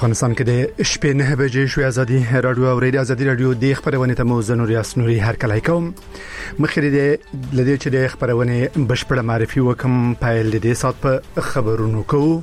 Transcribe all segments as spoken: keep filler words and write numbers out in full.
افغانستان کې د شپې نه بجې شوې ازادي رادیو او ریډیو ازادي رادیو د خبرونه ته مو زنور یاسنوري هر کله کوم مخکې د لدې چې د خبرونه بشپړه معرفي وکم پایل د سات په خبرونو کوو.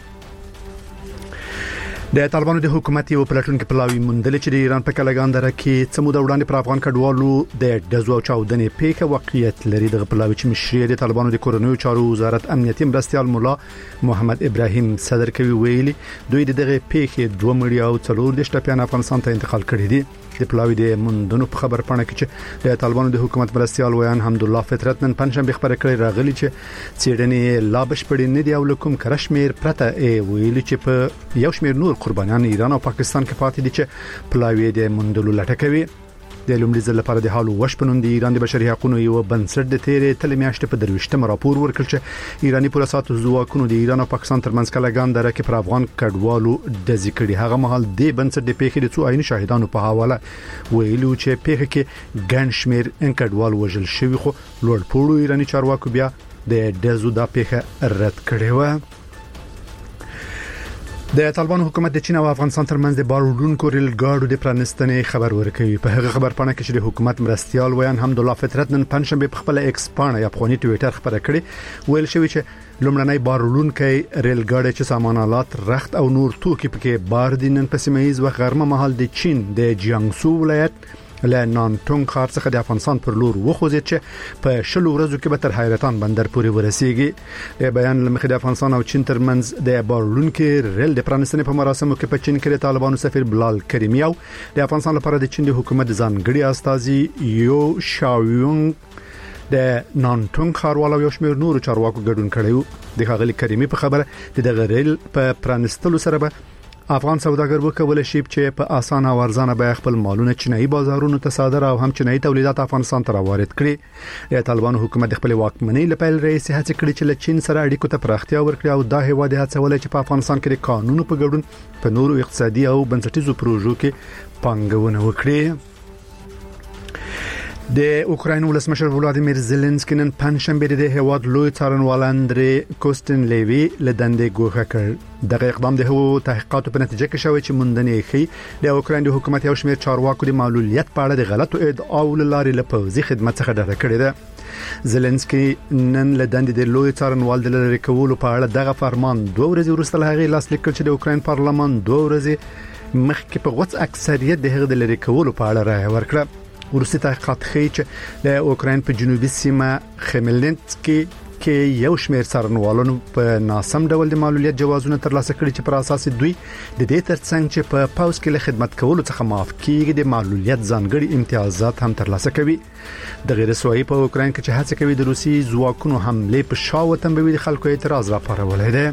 د طالبانو د حکومت یو پلاتون کې پلاوی مندل چې د ایران په کلګاندره کې څمو د وړاندې پر افغان کډوالو د دزو او چاودنې پیښه واقعیت لري. د پلاوی چې مشري د طالبانو د کورنیو چارو وزارت امنیتي مرستيال مولا محمد ابراهیم صدر کوي ویلي دوی دغه پیښه دوه مړي او څلور د شټپیان افغانستان ته انتقال کړي دي. د پلاوی د مندونو په خبر پاڼه کې چې د طالبانو د حکومت مرستيال ویان حمد الله فطرت نن پنځم خبره کړې راغلي چې سیډنی لا بشپړې نه دی او لکم کرشمیر پرته ای ویلي چې په یو شمیر نور قربانیان ایران او پاکستان کې پاتې دي چې پلاوی د مندلو لټکوي. د لومړي ځل لپاره د حالو وشپنون د ایران د بشري حقوقو یو بنسټ د تیرې تل میاشتې په درويشتم راپور ورکړ چې ایرانی پولیسو ځواکونو د ایران او پاکستان ترمنځ کلاګاندره کې پر افغان کډوالو د ذکرې هغه مهال د بنسټ د پیښې د څو عین شاهدانو په حواله ویلو چې پیښه کې ګڼ شمیر کډوال وژل شوی خو لوړ پوړو ایرانی چارواکو بیا د دزو د پیښه رد کړې و. د طالبان حکومت د چین او افغانستان ترمنځ د بارودونکو ریل ګاډو د پرانستنې خبر ورکوي. په هغه خبر پاڼه کې چې د حکومت مرستيال ویان حمد الله فطرت نن پنځمبه په خپل ایکس پاڼه یا افغاني ټوئیټر خبره کړې ویل شوی چې لومړنۍ بارودونکو ریل ګاډي چې سامانالات رخت او نور توکي پکې بار دي نن په سیمایي و غرمه مهال د چین د جیانګسو ولایت له نانټونګ ښار څخه د افغانستان پر لور وخوځي چې په شلو ورځو کې به تر حیرتان بندر پورې ورسیږي. د بیان لمخې د افغانستان او چین ترمنځ د بارلونکو ریل د پرانستنې په مراسمو کې په چین کې د طالبانو سفیر بلال کریمی او د افغانستان لپاره د چین د حکومت ځانګړي استازي یو شاویونګ د نانټونګ ښاروالو یو شمېر نور چارواکو ګډون کړیو. د غاغلی کریمی په خبره د دغه ریل په پرانستلو سره به افغان سوداګر وکول شي چې په اسانه او ارزانه به خپل مالونه چینایي بازارونو ته صادر او هم چینایي تولیدات افغانستان ته وارد کړي. د طالبانو حکومت خپل واکمنۍ لپاره رئیس هڅه کړې چې له چین سره اړیکو ته پراختیا ورکړي او دا هیواد هڅول چې په افغانستان کې د قانون په ګډون په نورو اقتصادي او بنسټیزو پروژو کې پانګونه وکړي. د اوکراین ولسمشر ولادیمیر زيلنسکي نن پنځشنبه د هیواد لوی څارنوال اندري کوستنلیوی له دندې ګوښه کړ. دغه اقدام د هغو تحقیقاتو په نتیجه کې شوی چې مندنې خي د اوکراین د حکومت یو شمېر چارواکو د معلولیت په اړه د غلطو ادعاو لارې له پوځي خدمت څخه ډډه کړې ده. زيلنسکي نن له دندې د لوی څارنوال د لری کولو په اړه دغه فرمان دوه ورځې وروسته له هغې لاسلیک کړ چې د اوکراین پارلمان دوه ورځې مخکې په غوڅ اکثریت د هغه د لری کولو په اړه رائے ورکړه. ورسته تحقیقات ښیي چې د اوکراین په جنوبي سیمه خمیلنسکي کې یو شمېر څارنوالانو په ناسم ډول د معلولیت جوازونه ترلاسه کړي چې پر اساس دوی د دې ترڅنګ چې په پاوس کې له خدمت کولو څخه معاف کیږي د معلولیت ځانګړي امتیازات هم ترلاسه کوي. د غیر رسوایی په اوکراین کې چې هڅه کوي د روسي ځواکونو حمله په شاو تنبوي د خلکو اعتراض راپارولای دی.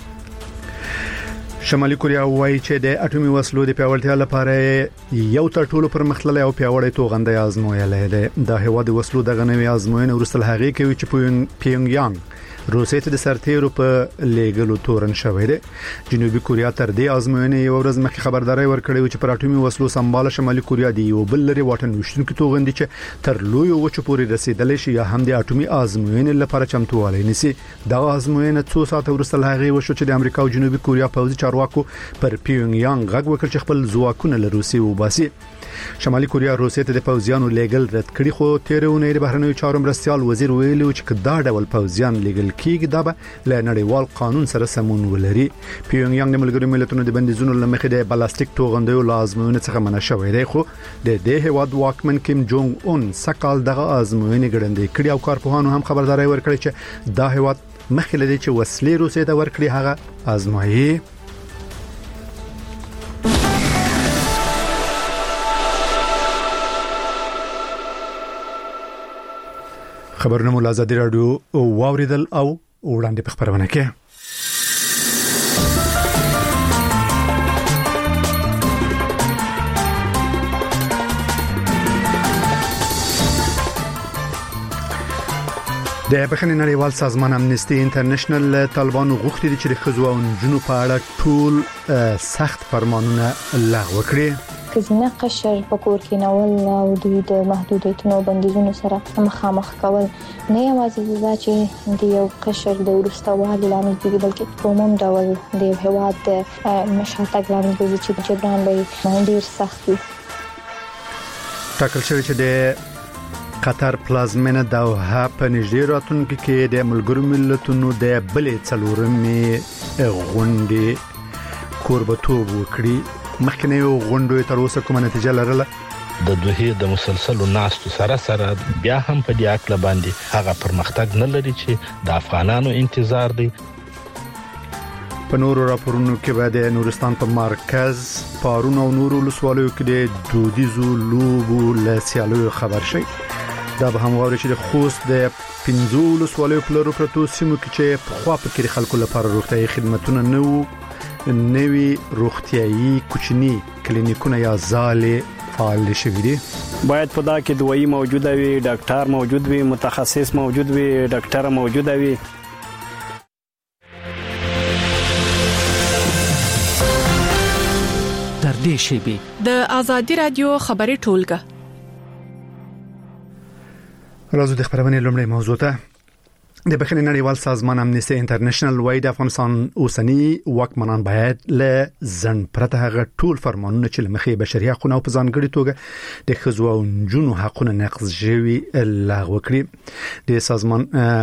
شمالي کوریا وایي چې د اټومي وسلو د پیاوړتیا لپاره یو تر ټولو پرمختللی او پیاوړی توغندی آزمویلی دی. د هیواد وسلو دغه نوې آزموینه وروسته له هغې کوي چې پیونګ یانګ روسیې ته د سرتیرو په لیګلو تورن شوی دی. جنوبي کوریا تر دې آزموینې یو ورځ مخکې خبرداري ورکړې چې پر اټومي وسلو سمبال شمالي کوریا دی یو بل لري واټن وشتونکو توغندي چې تر لوی وچو پورې رسیدلی شي یا هم د اټومي آزموینې لپاره چمتووالی نیسي. دا آزموینه څو ساعت وروسته له هغې وشو چې د امریکا او جنوبي کوریا پوځي چارواکو پر پیونګ یانګ غږ وکړ چې خپل ځواکونه له روسیې وباسي. شمالي کوریا روسیې ته د پوځیانو لیګل رد کړي خو تیرونه د بهرنیو چارو مرستيال وزیر ویلي چې دا ډول پوځیان لیګل کیږي دا به له نړیوال قانون سره سمون ولري. پیونګ یانګ د ملګرو ملتونو د بندیزونو لمخې د بلاستیک توغندیو لازمونه څخه منع شوی دی خو د دې هیواد واکمن کیم جونګ اون سکهال دغه آزموینې ګړندې کړي او کارپوهانو هم خبرداري ورکړي چې دا هیواد مخکې لدی چې وسلې روسیې ته ورکړي هغه آزمایي. خبرونه مو لازم دی رادیو واوریدل او وړاندې په خبرونه کې د بخښنې نړیوال سازمان امنیستي انټرنیشنل طالبانو غوښتي دي چې د ښځو او نجونو په اړه ټول سخت فرمانونه لغوه کړي. ښځینه قشر په کور کې ناول او د محدودیتونو بندیزونو سره مخامخ کول نه یوازې دا چې د یو قشر د ورستوالي لامل کېږي بلکې په عموم ډول د هیواد د مشاتګ لامل کېږي چې جبران به ډیر سخت وي. ټاکل شوی چې د قطر پلازمینه دوحه په نږدې راتلونکي کې د ملګرو ملتونو د بلې څلورمې غونډې کوربتوب وکړي. مخکنی غونډو تر اوسه کومه نتیجه لرله؟ د دوه د مسلسلو ناستو سره سره بیا هم په دې اکل باندې هغه پرمختګ نه لري چې د افغانانو انتظار دی. په نورو راپورونو کې به د نورستان په مرکز پارون او نورو ولسوالیو کې د دودیزو لوبو له سیالیو خبر شي. دا به هم واوري چې د خوست د پنځو ولسوالیو په لورو پرتو سیمو کې چې په خوا په کې خلکو لپاره روغتيایي خدماتونه نه وو نوي روغتيایي کوچني کلینیکونه یا زالې فعال شوي دي. باید په دا کې دوایی موجوده وي، ډاکټر موجود وي، متخصص موجود وي، ډاکټر موجود وي. تر دې شی د آزادي رادیو خبري ټولګه راځو د خبرونه لومړی موضوع ته. د بخښنې نړیوال سازمان امنیستي انټرنیشنل وايي د افغانستان اوسنی واکمنان باید له ځن پرته هغه ټول فرمانونه چې لمخې بشري حقوق او په ځانګړي توګه د ښځو او نجونو حقوقونه نقض شوي لغوه کړي. د سازمان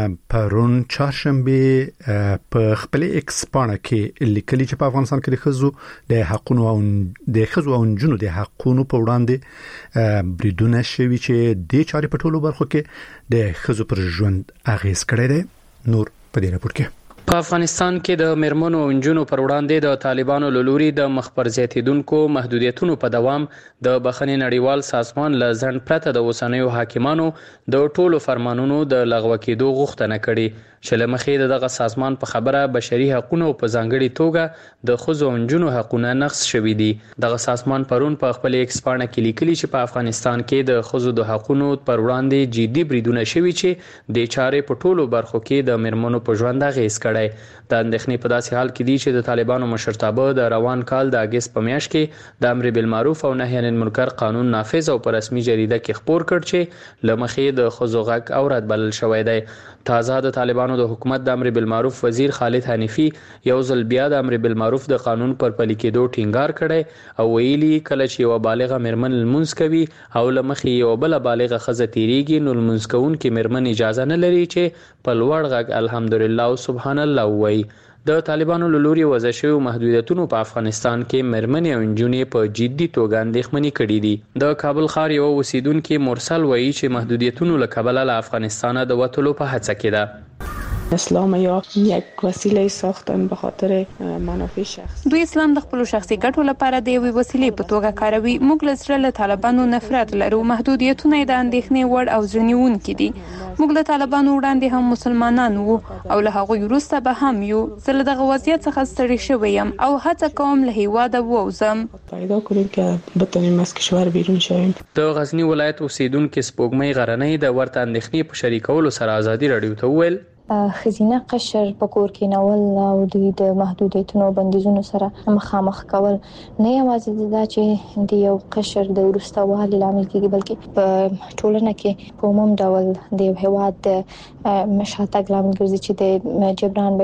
پرون چهارشنبه په خپل ایکس پاڼه کې لیکلي چې په افغانستان کې د ښځو د حقوقو او د ښځو او نجونو د حقوقو په وړاندې بریدونه شوي چې د چاري په ټولو برخو کې د ښځو پر ژوند اغیز کړی دی. نور په دې راپور کې په افغانستان کې د مرمنو او انجونو پر وړاندې د طالبانو لوري د مخبر زیاتیدونکو محدودیتونو په دوام د بخښنې نړیوال سازمان له ځن پرته د اوسنیو حاکمانو د ټولو فرمانونو د لغوه کېدو غوښتنه کړې چې لمخې دغه سازمان په خبره بشري حقوقو په ځانګړي توګه د ښځو او انجونو حقوقونه نقض شوي دي. دغه سازمان پرون په خپل ایکس پاڼه کې لیکلي چې په افغانستان کې د ښځو د حقوقو پر وړاندې جدي بریدونه شوي چې د چارې په ټولو برخو کې د مرمنو په ژوند اغیز کړی. د اندېښنې په داسې حال کې دي چې د طالبانو مشرتابه د روان کال د اگست په میاشت کې د امر بالمعروف او نهی عن المنکر قانون نافذ او په رسمي جریده کې خبر کړ چې لمخې د ښځو غږ اورات بلل شوی دی. تازه د طالبانو د حکومت د امر بالمعروف وزیر خالد حنیفی یو ځل بیا د امر بالمعروف د قانون پر پلي کېدو ټینګار کړی او ویلي کله چې یو بالغه مرمن لمونځ کوي او لمخې یو بل بالغه ښځه تیریږي نو لمونځ کوونکې مرمن اجازه نه لري چې په لوړ غږ الحمدلله او سبحان الله وایي. د طالبانو لوري وضع شوی محدودیتونو په افغانستان کې مرمنې او انجونې په جدي توګه اندېښمنې کړې دي. د کابل ښار یو اوسیدونکو مرسل وایي چې محدودیتونو له کبله له افغانستان د وټلو په هڅه کې ده. اسلام یا یک وسیله ساختن به خاطر منافع شخصی. دوی اسلام د خپل شخصي ګټو لپاره د یوې وسیلې په توګه کاروي. موږ له سره له طالبانو نفرت لرو. محدودیتونه د اندېښنې وړ او ځنیونکي دي. موږ له طالبانو وړاندې هم مسلمانان وو او له هغوی وروسته به هم یو. زه له دغه وضعیت څخه ستړی شوی یم او هڅه کوم له هیواده ووځم. پیدا کړم که بتونیم از کشور بیرون شویم. د غزنی ولایت اوسیدونکو سپوږمۍ غرنۍ د ورته اندېښنې په شریکولو سره ازادي رادیو ته وویل ښځینه قشر په کور کې ناول او د محدودیتونو بندیزونو سره مخامخ کول نه یوازې دا چې د یو قشر د ورستوالي لامل کېږي بلکې په ټولنه کې په عموم ډول د هیواد د مشاتګ لامل ګرځي چې د جبران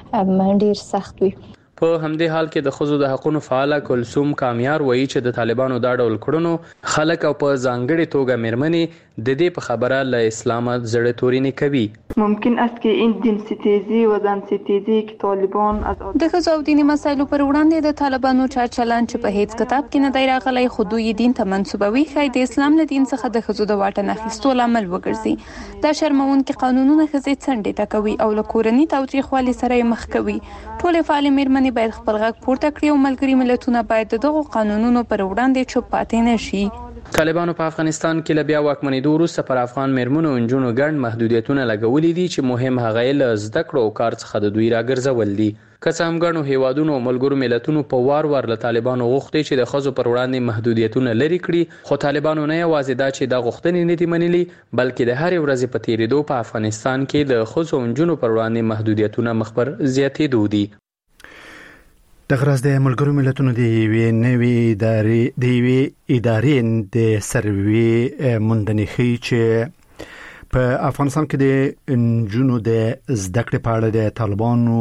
به ډیر سخت وي. په همدې حال کې د ښځو د حقوقو فعال کلثوم کامیار وایي چې د طالبانو دا ډول کړنو خلک او په ځانګړي توګه مرمنې د دې په خبره له اسلام زړه توري نه کوي. ممکن است که این دین ستیزی و زن ستیزی که طالبان از د ښځو او دیني مسایلو پر وړاندې د طالبانو چارچلن چې په هیڅ کتاب کې نه دی راغلی خو دوی دین ته منسوبوي ښایي د اسلام له دین څخه د ښځو د واټن اخیستو لامل وګرځي. دا شرمونکي قانونونه ښځې څنډې ته کوي او له کورني تاوتریخوالي سره یې مخ کوي. ټولې فعالې میرمنې باید خپل غږ پورته کړي او ملګري ملتونه باید دغه قانونونو پر وړاندې چوپ پاتې نشي. طالبانو په افغانستان کې له بیا واکمنېدو وروسته پر افغان میرمنو او نجونو ګڼ محدودیتونه لګولي دي چې مهم هغه یې له زده کړو او کار څخه د دوی راګرځول دي. که څه هم ګڼو هیوادونو او ملګرو ملتونو په وار وار له طالبانو غوښتي چې د ښځو پر وړاندې محدودیتونه لرې کړي خو طالبانو نه یوازې دا چې دا غوښتنې نه دي منلي بلکې د هرې ورځې په تیریدو په افغانستان کې د ښځو او نجونو پر وړاندې محدودیتونه مخ پر زیاتېدو دي. د غرض د ملګرو ملتونو د وی نوی ادارې د وی ادارې د سروي مندنيخي چې په افغانستان کې د انجونو د زده کړې په اړه د طالبانو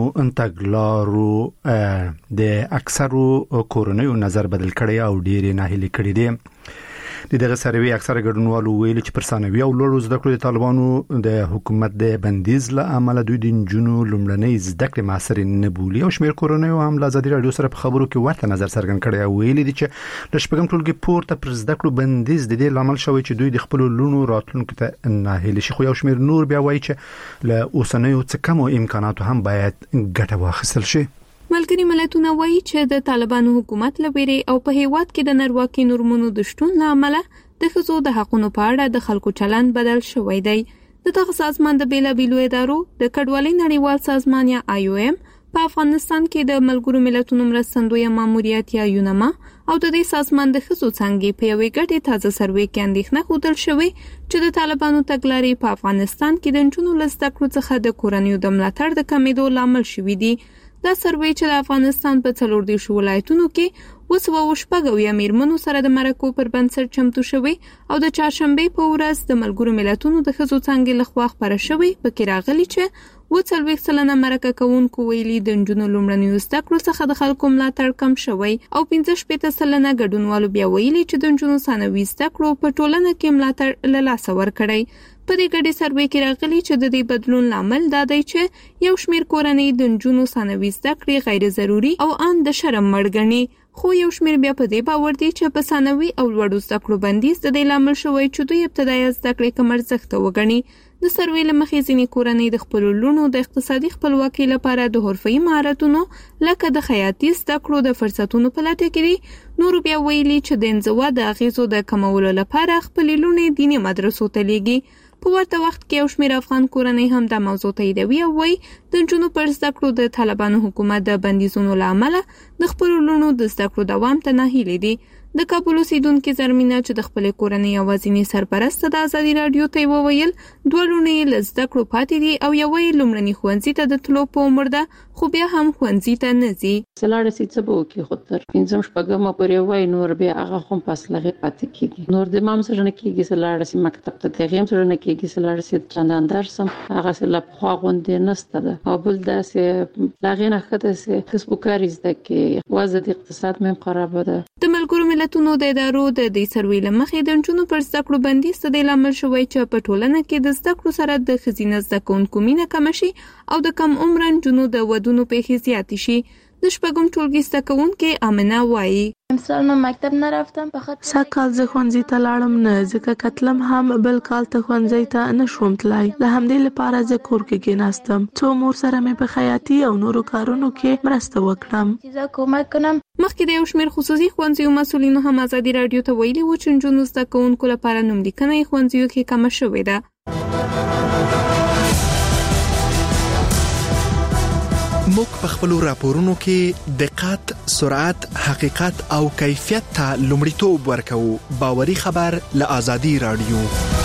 انتګلارو د اکثرو کورونیو نظر بدل کړي او ډېر نه هلي کړي دي. د دغه سروي اکثره ګډونوالو ویل چې پر ثانوي او لوړو زده کړو د طالبانو د حکومت د بندیز له امله دوی د انجونو لومړنۍ زده کړې معاصر نه بولي او شمیر کورونیو هم له ازادي رادیو سره په خبرو کې ورته نظر څرګند کړي او ویل دي چې د شپږم ټولګي پورته پر زده کړو بندیز د دې لامل شوی چې دوی د خپل لونو راتلونکو ته نه هلي شي. خو یو شمیر نور بیا وایي چې له اوسنیو څه کم امکاناتو هم باید ګټه واخیستل شي. ملګری ملتونه وایي چې د طالبانو حکومت لپاره او په هیواد کې د نارواکي نورمونو د شتون لامل د ښځو د حقوقو په اړه د خلکو چلند بدل شوی دی. د دغه سازمان د بیلابیلو ادارو د کډوالۍ نړیوال سازمان یا آی او ایم په افغانستان کې د ملګرو ملتونو مرستندوی ماموریت یا یونما او د دې سازمان د ښځو څنګه په یوې ګډې تازه سروي کې اندېښنه ښودل شوې چې د طالبانو تګلارې په افغانستان کې د انجونو لزده کړو څخه د کورنیو د ملاتړ د کمیدو لامل شوې دي. دا سروي چې د افغانستان په څلور دیرش ولایتونو کې وسو وشپږ یا میرمنو سره د مرکو پر بنسټ چمتو شوی او د چهارشنبه په ورځ د ملګرو ملتونو د ښځو څنګه لخوا خبره شوی پکې راغلی چې و څلوېښت سلنه مرکه کوونکو ویلي د انجونو لومړنیو زده کړو څخه د خلکو ملاتړ کم شوی او پنځه شپېته سلنه ګډونوالو بیا ویلي چې د انجونو ثانوي زده کړو په ټولنه کې ملاتړ له لاسه ورکړی. په دې ګډې سروي کې راغلي چې د دې بدلون لامل دا دی چې یو شمیر کورنۍ د انجونو ثانوي زده کړې غیر ضروري او ان د شرم مړ ګڼي. خو یو شمیر بیا په دې باور دي چې په ثانوي او لوړو زده کړو بندیز د دې لامل شوی چې دوی ابتدایي زده کړې کم ارزښت وګڼي. د سروي له مخې ځینې کورنۍ د خپل لونو د اقتصادي خپلواکۍ لپاره د حرفي مهارتونو لکه د خیاطۍ زده کړو د فرصتونو په لټه کې دي. نور بیا ویلي چې د انزوا د اغیزو د کمولو لپاره خپل لونې دیني مدرسو ته لیږي. په ورته وخت کې یو شمیر افغان کورنۍ هم د موضوع تاییدوي او وایي د نجونو پر زده کړو د طالبانو حکومت د بندیزونو له امله د خپلو لونو د زده کړو دوام ته ناهیلي دي. د کابل اوسیدونکو زرمینه چې د خپل کورنۍ اوازینی سرپرست د ازادي رادیو ته وویل دوه لونې له زده کړو پاتې دي او یو یې لومړني ښوونځي ته د تلو په عمر ده خو بیا هم ښوونځي ته نه ځي. سلاړه سي څه بو کې خو تر پنځم شپږم پورې وای نور بیا هغه هم پاسلغه پاتې کیږي. نور د مام سره نه کیږي سلاړه سي مکتب ته تغیم سره نه کیږي سلاړه سي چندان درسم هغه سره په غونډه نسته ده او بل داسې لاغینه خته سي فیسبوکاري زده کې وضع اقتصاد مم خراب ده. د ملګرو ملتونو د ادارو د دې سروي لمخې د انجونو پر زده کړو بندیز د لامل شوی چې په ټولنه کې د زده کړو سره د خزینه زده کوونکو مینه کم شي او د کم عمر انجونو د ودونو پیښې زیات شي. د شپږم ټولګي زده کوونکې امنه وایي امسال ما مکتب نه رفتم په خاطر سکه زه ښوونځي ته لاړم نه ځکه کتلم هم بل کال ته ښوونځي ته نه شوم تلای. له همدې لپاره زه کور کې کېناستم څو مور سره مې په خیاطي او نورو کارونو کې مرسته وکړم چې زه کومک کوم. مخکې د یو شمېر خصوصي ښوونځیو مسؤلینو هم ازادي رادیو ته ویلي و چې نجونو زده کوونکو لپاره نوملیکنه یې ښوونځیو کې کمه شوې ده. موږ په خپل راپورونو کې دقت، سرعت، حقیقت او کیفیت ته لومړیتوب ورکوو. باوري خبر له ازادي رادیو.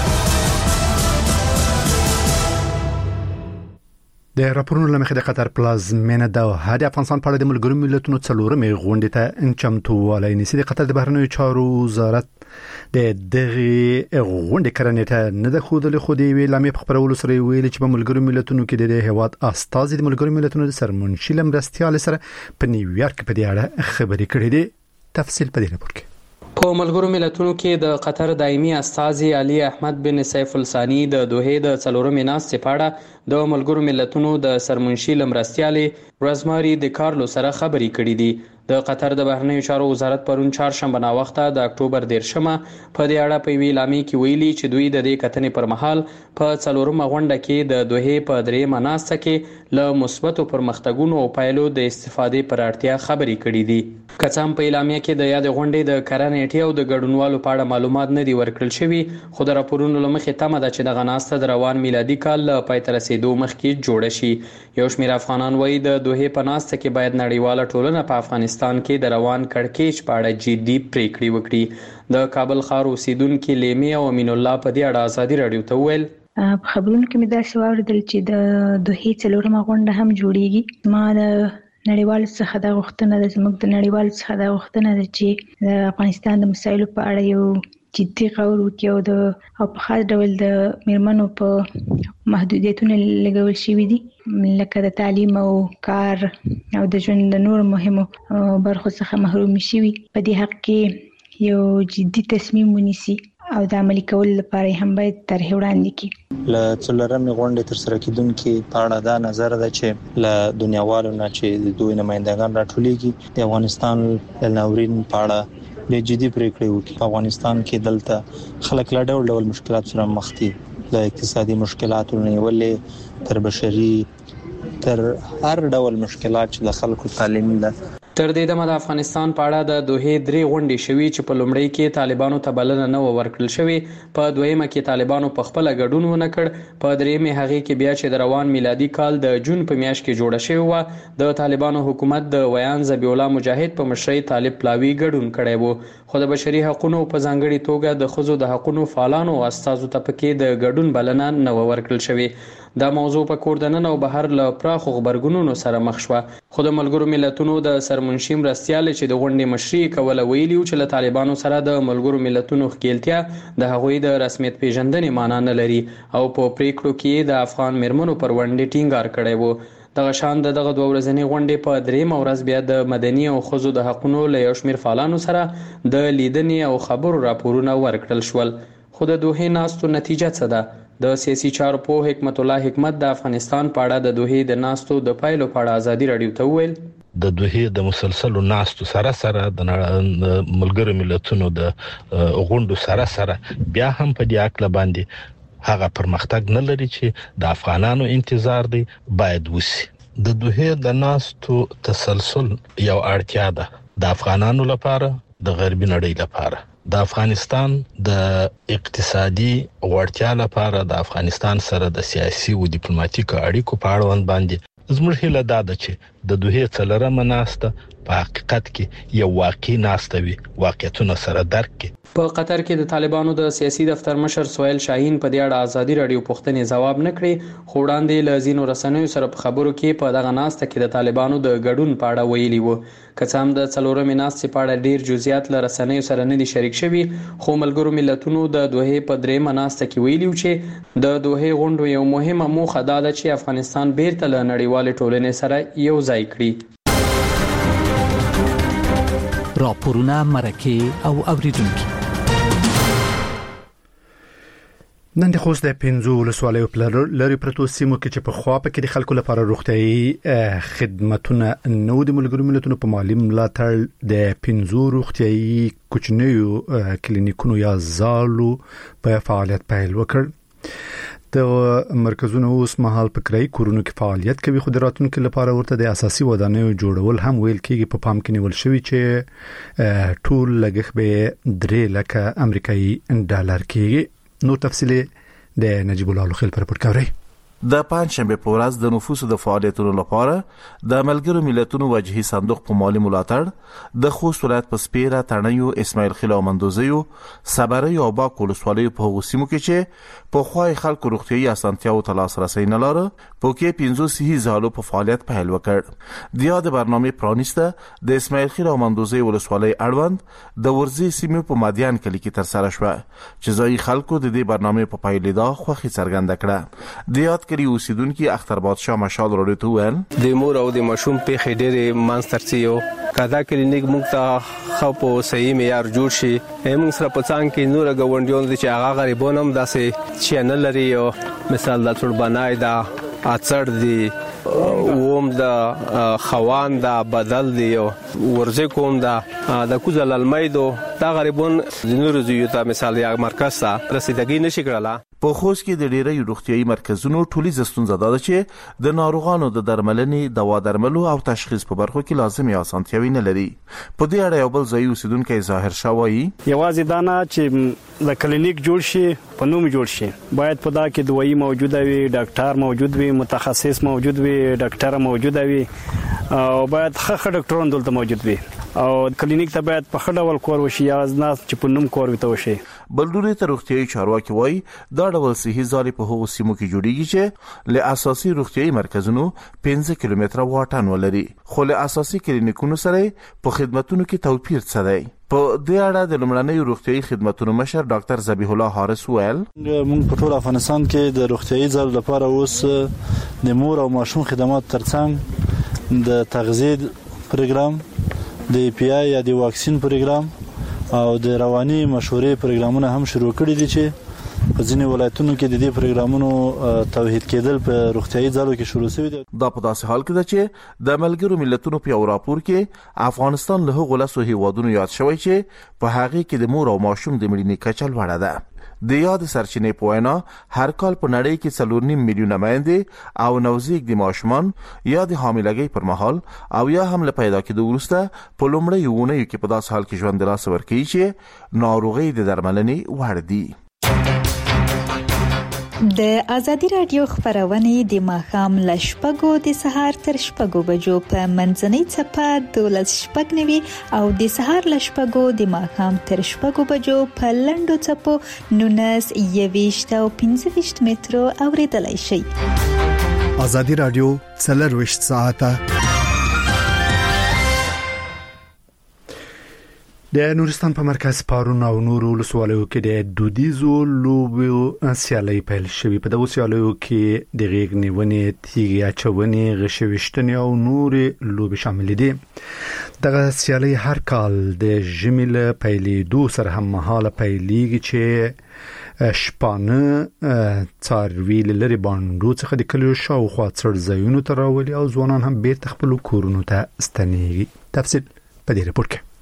د راپورونو لمخې د قطر پلازمینه د هادي افغانستان په اړه د ملګرو ملتونو څلورمې غونډې ته چمتووالی نیسي. د قطر د بهرنیو چارو وزارت د دغه غونډې کرنې ته نه د خودلې خو دی ویل مې په خبرولو سره ویل چې په ملګرو ملتونو کې د هیواد استازي د ملګرو ملتونو د سرمنشي لمرستيال سره په نیویارک په دې اړه خبرې کړې دي. تفصیل په دې راپور کې. په ملګرو ملتونو کې د قطر دایمي استازي علي احمد بن سیف الثانی د دوحې د څلورمې ناستې په اړه د ملګرو ملتونو د سرمنشي لمرستیالې روزماري د کارلو سره خبرې کړې دي. د قطر د بهرنیو چارو وزارت پرون چهارشنبه ناوخته د اکتوبر دیرشمه په دې اړه په وی اعلامیه کې ویلي چې دوی د دې کتنې پر مهال په څلورمه غونډه کې د دوحې په درېمه ناسته کې له مثبتو پرمختګونو او پایلو د استفادې پر اړتیا خبرې کړې دي. که څه هم په اعلامیه کې د یاد غونډې د کرنې او د ګډونوالو په اړه معلومات نه دي ورکړل شوي، خو د راپورونو له مخې تمه ده چې دغه ناسته د روان میلادي کال له پای ته رسېدو مخکې جوړه شي. یو شمېر افغانان وایي د دوحې په ناسته کې باید نړیواله ټولنه په افغانستان کې د روان کړکېچ په اړه جدي پریکړې وکړي. د کابل ښار اوسیدونکي لیمي او امین الله په دې اړه ازادي رادیو ته وویل په خبرونو کې مې داسې واوریدل چې د دوحې څلورمه غونډه هم جوړیږي. ما د نړیوال څخه د غوښتنه د زموږ د نړیوال څخه د غوښتنه د چې د افغانستان د مسایلو په اړه یو جدي غور وکړي او د او په خاص ډول د میرمنو په محدودیتونه لګول شوي دي لکه د تعلیم او کار او د ژوند د نور مهمو برخو څخه محروم شي په دې حق کې یو جدي تصمیم ونیسي او د عملي کول لپاره هم باید طرح وړاندې کړي. له څلورمې غونډې تر سره کېدونکو په اړه دا نظر ده چې له دنیاوالو نه چې د دوی نمائندگان راټولېږي د افغانستان د ناورین په اړه د جدي پریکړې وکړي. په افغانستان کې دلته خلک له ډول ډول مشکلات سره مخ دي، له اقتصادي مشکلاتو نه ولې تر بشري تر هر ډول مشکلات چې د خلکو تعلیم ده. تر دې دمه د افغانستان په اړه د دوه درې غونډې شوې چې په لومړی کې طالبانو ته بلنه نه ورکړل شوې، په دویمه کې طالبانو په خپل ګډون ونه کړ، په دریمه هغه کې بیا چې د روان میلادي کال د جون په میاشت کې جوړه شوې و د طالبانو حکومت د ویان ذبیح الله مجاهد په مشرۍ طالب پلاوی ګډون کړی و، خو د بشري حقوقو په ځانګړي توګه د خزو د حقوقو فعالانو او استادو ته پکې د ګډون بلنه نه ورکړل شوې. دا موضوع په کوردنن او بهر له پراخو خبرګونونو سره مخ شو، خو د ملګرو ملتونو د سرمنشي مرستیال چې د غونډې مشري کوله ویلي چې له طالبانو سره د ملګرو ملتونو ښکېلتیا د هغوی د رسمیت پیژندنې معنی نه لري او په پریکړو کې د افغان مرمنو پر وړاندې ټینګار کړی و. دغه شان د دغه دوه ورځنی غونډې په درېم ورځ بیا د مدني او خزو د حقوقو له یو شمېر فعالانو سره د لیدنې او خبرو راپورونه ورکړل شول. خو د دوه ناستو نتیجه څه ده؟ د سیاسي چارو په حکمت الله حکمت د افغانستان په اړه د دوه د ناستو د پایلو په اړه ازادي رادیو ته ویل د دوه د مسلسل ناستو سره سره د ملګرو ملتونو د غونډو سره سره بیا هم په دې اړه باندې هغه پرمختګ نه لري چې د افغانانو انتظار دی باید وسی. د دوه د ناستو تسلسل یو اړتیا ده د افغانانو لپاره د غربي نړۍ لپاره. د افغانستان د اقتصادي وړتیا لپاره د افغانستان سره د سیاسي او ډیپلوماټیکو اړیکو په اړوند باندې زموږ هیله ده چې د دوه څلورمه ناسته په حقیقت کې یو واقعي ناسته وي، واقعیتونه سره درک کړي. په قطر کې د طالبانو د سیاسي دفتر مشر سویل شاهین په دې اړه ازادي رادیو پوښتنې ځواب نه کړی، خو وړاندې له ځینو رسنیو سره په خبرو کې په دغه ناسته کې د طالبانو د ګډون په اړه ویلي وو. که څه هم د څلورمې ناستې په اړه ډیر جزئیات له رسنیو سره نه دي شریک شوي، خو ملګرو ملتونو د دوه په درېمه ناسته کې ویلي چې د دوه غونډو یو مهمه موخه دا ده چې افغانستان بیرته له نړیوال ټولنې سره یو ځای کړي. راپورونه مرکه او اوریدونکو نن د خوست د پنځو ولسوالیو په لری پروتو سیمو کې چې په خوا په کې د خلکو لپاره روغتيایي خدماتونه نو د ملګرو ملتونو په مالی ملاتړ د پنځو روغتيایي کوچنیو کلینیکونو یا زالو په فعالیت پیل وکړ. د مرکزونو اوس مهال په کرای کورونو کې فعالیت کوي، خو د راتلونکو لپاره ورته د اساسي ودانیو جوړول هم ویل کېږي. په پام کې نیول شوی چې ټول لګښت به درې لکه امریکایي ډالر کېږي. نو تفصیل د نجیب الله لخیل پر پورت کوي. د پنځشنبه په ورځ د نفوسو د فعالیتونو لپاره د ملګرو ملتونو وجهي صندوق په مالی ملاتړ د خوست ولایت په سپیره تڼیو اسماعیل خیل او مندوزیو صبري او باک ولسوالیو په غوسیمو کې چې په خوای خلکو روغتيایي اسانتیاو ته لاسرسي نه لاره په کې پنځو صحي زالو په فعالیت پیل وکړ. د یاد برنامه پرانیسته د اسماعیل خیل او مندوزی ولسوالۍ اړوند د ورزي سیمو په مادیان کلی کې تر سره شو چې ځای خلکو د دې برنامه په پیلیدا خوخي څرګنده کړه. د یاد کلی اوسیدونکو اختر بادشاه مشال وروړي ته ویل د مور او د مشوم په خېډره مانسترسیو کدا کلینیک موږ ته خو په صحیح معیار جوړ شي. موږ سره په څنګه کې نور غونډیون چې هغه غریبونم داسې چینل لري او مثال د څور بنای دا اڅړ دی ووم د خوان دا بدل دی ورزه کوم دا د کوزل المیدو دا غریبون نور زیو ته مثال یا مرکز ته رسیدګي نشي کړلا. په خوست کې د ډیری روغتيایي مرکزونو ټولي زستون زده ده چې د ناروغانو د درملنې دوا درملو او تشخیص په برخو کې لازمي اسانتیاوي نه لري. په دې اړه یو بل ځای اوسیدونکو ظاهر شوی یوازې دانا چې د کلینیک جوړ شي په نوم جوړ شي باید په دا کې دوايي موجوده وي، ډاکټر موجود وي، متخصص موجود وي، ډاکټر موجود وي او باید ښه ډاکټران دلته موجود وي او کلینیک ته باید په خړ ډول کور وشي یا نه چې په نوم کور وته وشي. بل لوري ته روغتيایي چارواکي وایي دا ډول صحي ځالې په هغو سیمو کې جوړیږي چې له اساسي روغتيایي مرکزونو پنځه کیلومتره واټن ولري، خو له اساسي کلینیکونو سره په خدماتو کې توپیر څه دی؟ په دې اړه د لومړنۍ روغتيایي خدماتو مشر ډاکټر ذبیح الله حارث ویل موږ په ټول افغانستان کې د روغتيایي ځال لپاره اوس د مور او ماشوم خدمات ترڅنګ د تغذیه پروګرام، د پی آی یا د واکسین پروګرام او د رواني مشورې پروګرامونه هم شروع کړي دي چې په ځینې ولایتونو کې د دې پروګرامونو توحید کېدل په روغتيایي ځالو کې شروع شوی دی. دا په داسې حال کې ده چې د ملګرو ملتونو په یو راپور کې افغانستان له هغو لسو هیوادونو یاد شوی چې په هغه کې د مور او ماشوم د مړینې کچه لوړه ده. د یاد سرچینې په وینا هر کال په نړۍ کې څلور نیم میلیونه میندې او نوزیږ د ماشومان یا د حاملګۍ پر مهال او یا هم له پیدا کېدو وروسته په لومړۍ اونیو کې په داسې حال کې ژوند د لاسه ورکوي چې ناروغۍ د درملنې وړ دي. د ازادي رادیو خبرونه د ماښام له شپږو د سهار تر شپږو بجو په منځنۍ چپه دولس شپږ نوي او د سهار له شپږو د ماښام تر شپږو بجو په لنډو چپو نونس یويشت او پنځه ویشت مترو اوریدلای شي. ازادي رادیو څلرویشت ساعته د نورستان په مرکز پارون او نورو ولسوالیو کې د دودیزو لوبو سیالۍ پیل شوې. په دغه سیالیو کې د غیږ نیونې، تیږې اچونې، غشي ویشتنې او نورې لوبې شامل دي. دغه سیالۍ هر کال د ژمي له پیلېدو سره هم مهاله پیلېږي چې شپانه څاروي لري باندې څخه د کلیو شاوخوا څړ ځایونو ته راولي او ځوانان هم بیرته خپل کورونو ته ستنېږي. تفصیل په دې رپورت کې.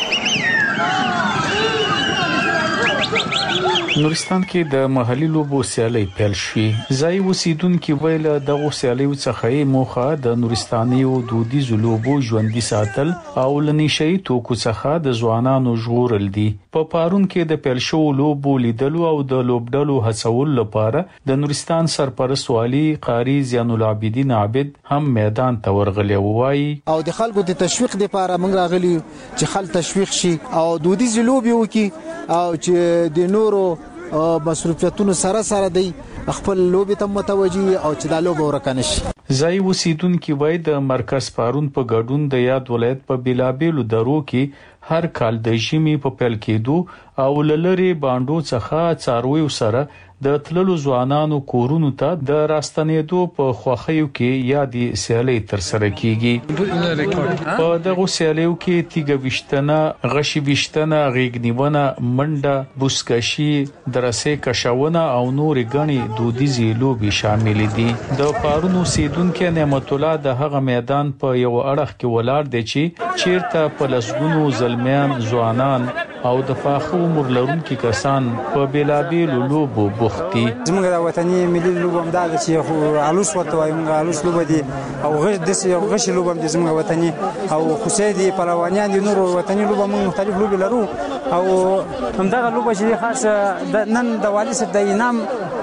نورستان کې د محلي لوبو سیالۍ پیل شوې. ځای اوسیدونکو ویل دغه سیالیو څخه موخه د نورستانیو دودیزو لوبو ژوندۍ ساتل او لنیشي توکو څخه د ځوانانو ژغورل دي. په پارون کې د پیل شو لوبو لیدلو او د لوبډلو هڅول لپاره د نورستان سرپرست والی قاری زین العابدین عابد هم میدان ته ورغلی وای او د خلکو د تشویق لپاره موږ راغلی چې خلک تشویق شي او دودیزو لوبي وکي او چې د نورو مصروفیتونو سره سره دی خپل لوبي ته متوجي او چې دا لوبه ورکنه شي. ځای اوسیدونکو وای د مرکز پارون په ګډون د یاد ولایت په بیلابیلو درو کې هر کال د ژمي په پیل کېدو او لری باندو څخه څاروي سره د تللو ځوانانو کورونو ته د راستنېدو په خوخیو کې یادي سیالۍ تر سره کیږي. په دغه سیالیو کې تیګه وشتنه، غشي وشتنه، غیګنیونه، منډه، بوسکشي، درسه کشاونه او نور غني دودیزي لوبي شامل دي. د پارونو سیدونکو نعمت الله د هغه میدان په یو اړخ کې ولاړ دی چې چیرته په لسګونو زلمیان، ځوانان او د فاخو عمر لرونکو کسان په بیلابیلو لوبو بوختي. زموږ د وطني ملي لوبو هم دا چې خو علوس ورته وايي، موږ علوس لوبه دي او غش د غش لوبه دي زموږ وطني او خوشې دي پهلوانيان دي، نور وطني لوبه موږ مختلف لوبي لرو او همدغه لوبه چې خاصه نن د والي سره د انعام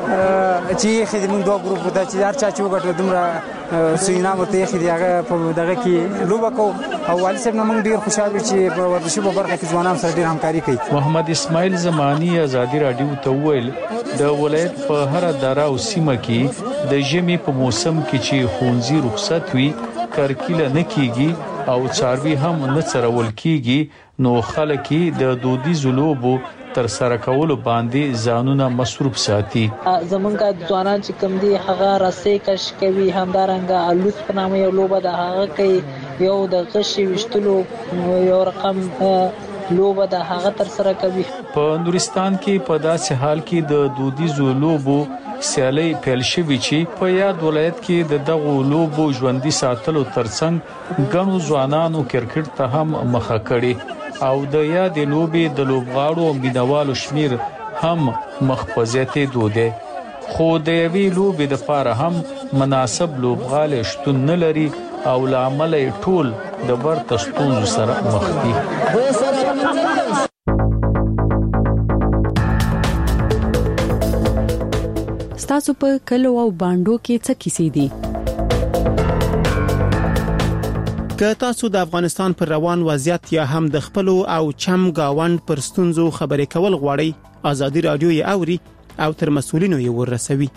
چې خدمت دوه ګروپ ته چې هر چا چې وګټل دمره سینا ورته خدي هغه په دغه کې لوبه کو او والي صاحب موږ ډیر خوشاله چې په ورزشي په برخه کې ځوانان سره ډیر همکاري کوي. محمد اسماعیل زمانی ازادي رادیو ته ویل د ولایت په هر دره او سیمه کې د ژمي په موسم کې چې خونځي رخصت وي کرکیله نه کیږي او څاروي هم نه څرول کیږي، نو خلک د دودیزو لوبو تر سره کول باندې ځانونه مصروف ساتي. زمونږ ځوانان چې کوم دي هغه راسې کش کوي، همدارنګه الوس په نامه یو لوبه ده هغه کوي، یو د غشي وشتلو یو رقم لوبه ده هغه تر سره کوي. په نورستان کې په داسې حال کې د دودیزو لوبو سیالۍ پیل شوې چې په یاد ولایت کې د دغو لوبو ژوندۍ ساتلو ترڅنګ ګڼو ځوانانو کرکټ ته هم مخه کړي او د یاد لوبې د لوبغاړو او مینوالو شمیر هم مخ په زیاتېدو دی. خو د یوې لوبې لپاره هم مناسب لوبغاړي شتون نه لري او لامل ټول د ورته ستونزو سره مخ دي. ستاسو په کلو او باندو کې څه کیسې دي؟ که تاسو د افغانستان پر روان وضعیت یا هم د خپل او چم گاوند پر ستونزو خبرې کول غواړئ، ازادي رادیو یې اوري او تر مسؤلینو یې ورسوي.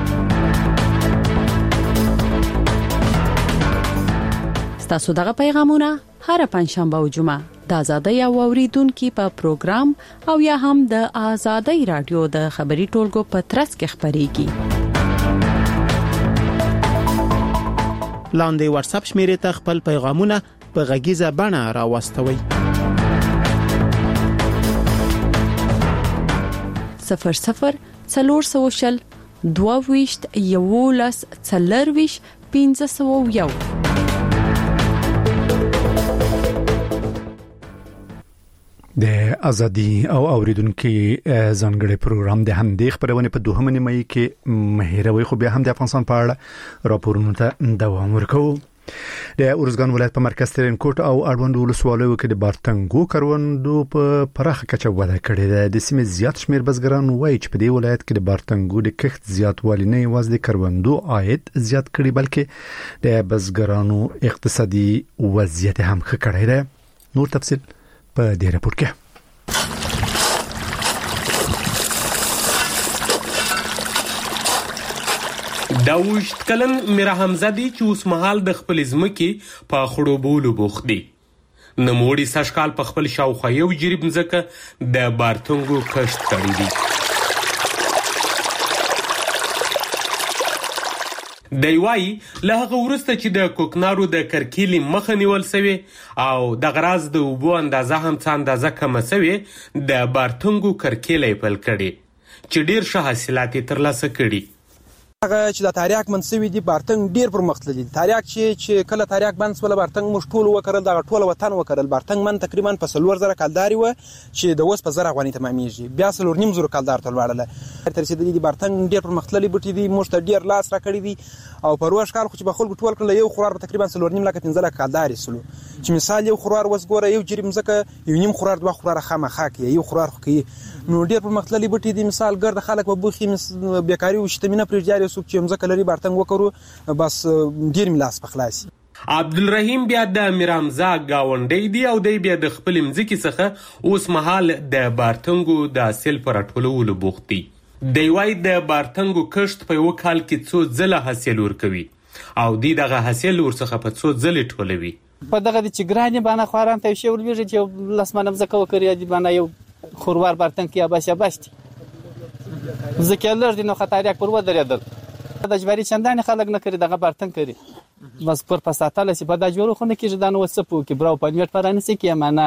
تاسو دغه پیغامونه هر پنځشنبه او جمعه د ازادۍ او اوریدونکو په پروګرام او یا هم د ازادۍ رادیو د خبري ټولګو په ترڅ کې خبريږي. لاندې واتس اپ شمیرې ته خپل پیغامونه په غږیزه بڼه راوستوي. صفر صفر څلور سوشل دوه ویشت یولس څلور ویشت پنځه سوه یو. د ازادي او اوریدونکو ځانګړي پروګرام د همدې خبرونه په دوهمه نیمه کې مهیروي خو بیا هم د افغانستان په اړه راپورونه ته دوام ورکوي. د اورزګان ولایت په مرکز ترینکوټ او اړوند ولسوالیو کې د بارتنګو کروندو په پراخه کچه وده کړې ده. د سیمې زیات شمیر بزګران وایي چې په دې ولایت کې د بارتنګو د کښت زیاتوالی نه یوازې د کروندو عاید زیات کړي بلکې د بزګرانو اقتصادي وضعیت هم ښه کړی دی. نور تفصیل په دې راپور کې. داوشت کلن میرا حمزه دی چې اوس مهال د خپل ځمکې په خړوبولو بوخت دی. نموړي سشکال په خپل شاوخوا یو جریب ځکه د بارتنګو کښت کړی دی. دی وایي له هغه وروسته چې د کوکنارو د کرکیلې مخه نیول سوې او د غراز د اوبو اندازه هم څه اندازه کمه سوې د بارتنګو کرکیلې پیل کړي چې ډیر ښه حاصلات یې ترلاسه کړي. هغه چې د تاریاک منسوي دي بارتنګ ډیر پرمختللی دي. تاریاک چې چې کله تاریاک بند سول بارتنګ موږ ټول وکړل د ټول وطن وکړل. بارتنګ من تقریبا په سلور زره کالداري و چې د اوس په زره غونې تمامېږي. بیا سلور نیم زره کالدار ته وړاله تر رسیدلې دي. بارتنګ ډیر پرمختللی بوټي دي. موږ ته ډیر لاس را کړی دي او په روش کال خو چې به خلکو ټول کړل یو خورار په تقریبا سلور نیم لکه پنځه لکه کالداري سلو چې مثال یو خورار وسګوره یو جریم زکه یو نیم خورار دوه خورار خامخا کې یو خورار خو کې نو ډیر پرمختللی بوټي دي. مثال ګرد خلک په بوخي بیکاری او شتمنه پرېجاري سوق چې مزکه لري بارتنګ وکړو بس ډیر ملاس په خلاصي. عبدالرحیم بیا د میرامزا گاونډی دی او دی بیا د خپل مځکې څخه اوس مهال د بارتنګو د حاصل پر راټولولو بوخت دی. دی وايي د بارتنګو کښت په یو کال کې څو ځله حاصل ورکوي او دی دغه حاصل ورڅخه په څو ځلې ټولوي. په دغه د چګرانې باندې خواران ته شی ولويږي چې لاسمانه مزکه وکړي دی باندې یو خوروار بارتنګ کې اباش اباشتي ځکه لږ دي نو خطریا پر ودرېدل د جبري چندان خلک نه کړی دغه بارتنګ کړي بس پر پساتاله چې په د جوړو خو نه کېږي دا نو وسپو کې براو پنځه پرانسي کې معنا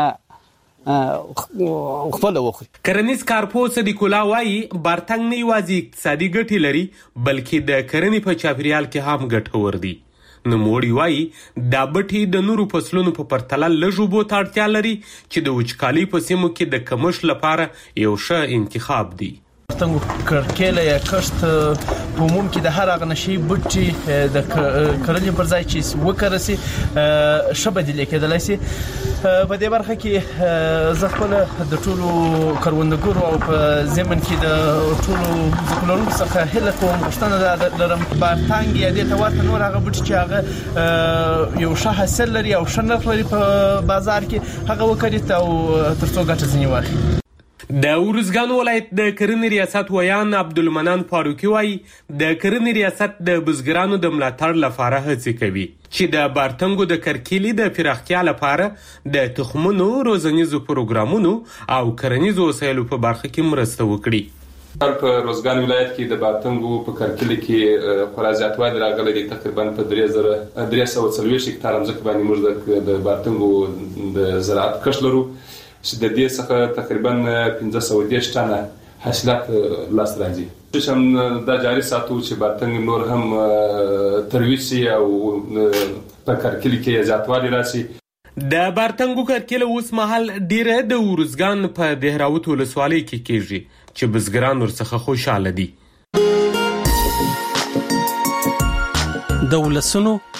خپل وخت. کرنیز کارپوه صدیق الله وایي بارتنګ نه یوازې اقتصادي ګټې لري بلکې د کرنې په چاپیریال کې هم ګټور دی. نوموړي وایي دا بټي د نورو فصلونو په پرتله لږ اوبو ته اړتیا لري چې د وچکالۍ په سیمو کې د کمښت لپاره یو ښه انتخاب دی. بارتنګو کرکیله یا کښت په عموم کې د هر هغه نشي بوټي د کرلې پر ځای چې وکړسي شبدلې کېدلای شي. په دې برخه کې زه خپل د ټولو کروندګرو او په زمن کې د ټولو ځکلونو څخه هله کوم غوښتنه لرم بارتنګ یا د توات نور هغه بوټي چې هغه یو ښه حاصل لري او ښه نرخ لري په بازار کې هغه وکړي او ترڅو ګټه ځنی واخلي. د اورزګان ولایت د کرنې ریاست ویان عبدالمنان فاروقي وایي د کرنې ریاست د بزګرانو د ملاتړ لپاره هڅې کوي چې د بارتنګو د کرکیلې د پراختیا لپاره د تخمونو روزنیزو پروګرامونو او کرنیزو وسایلو په برخه کې مرسته وکړي. په روزګان ولایت کې د بارتنګو په کرکیلې کې خورا زیاتوالی راغلی دی. تقریبا په درې زره درې سوه څلوېښت هکتاره ځمکه باندې موږ د بارتنګو د زراعت کښت لرو چې د دې څخه تقریبا پنځه سوه دېرش ټنه حاصلات لاس راځي. چې دا جاري ساتو چې بارتنګ نور هم ترویج شي او په کرکیلې کې زیاتوالی راشي. د بارتنګو کرکیله اوس مهال ډیره د اورزګان په دهراوت ولسوالۍ کې کېږي چې بزګران ورڅخه خوشاله دي. د ولسونو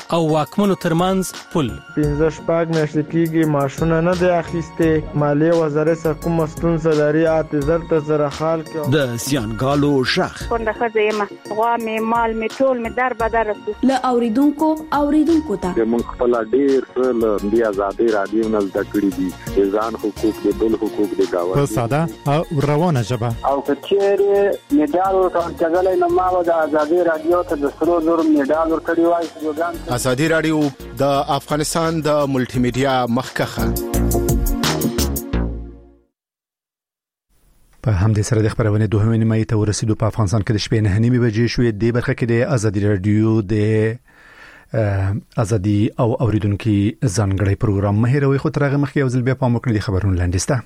او واکمنو ترمنځ پل. پنځه شپږ میاشتې کېږي ماشونه نه دی اخیستې. مالیې وزارت څخه کومه ستونزه لري اته زر ته زره خال کې. د زیانګالو شخ څنګه ښځه یم غوا مې مال مې ټول مې در بدر رسو له اوریدونکو اوریدونکو ته موږ خپل ډیر څه له دې آزادۍ رادیو نه زده کړي دي. ځان حقوق د بل حقوق د گاوند په ساده او روانه ژبه. او کچېره میډال ورکړل نو ما د آزادۍ رادیو ته د سرو زر میډال ورکړی وای. سلوګان آزادۍ رادیو د افغانستان د ملټي میډیا مخکخه. په همدې سره د خبرونه دوهمه نیمه ته ورسېدو. په افغانستان کې د شپې نه نیمه بجې شوې. د برخه کې د آزادۍ رادیو د آزادي او اوریدونکو ځانګړی پروګرام مهیروي خو ترغه مخکې یو ځل بیا په موکل دي خبرونه لاندسته.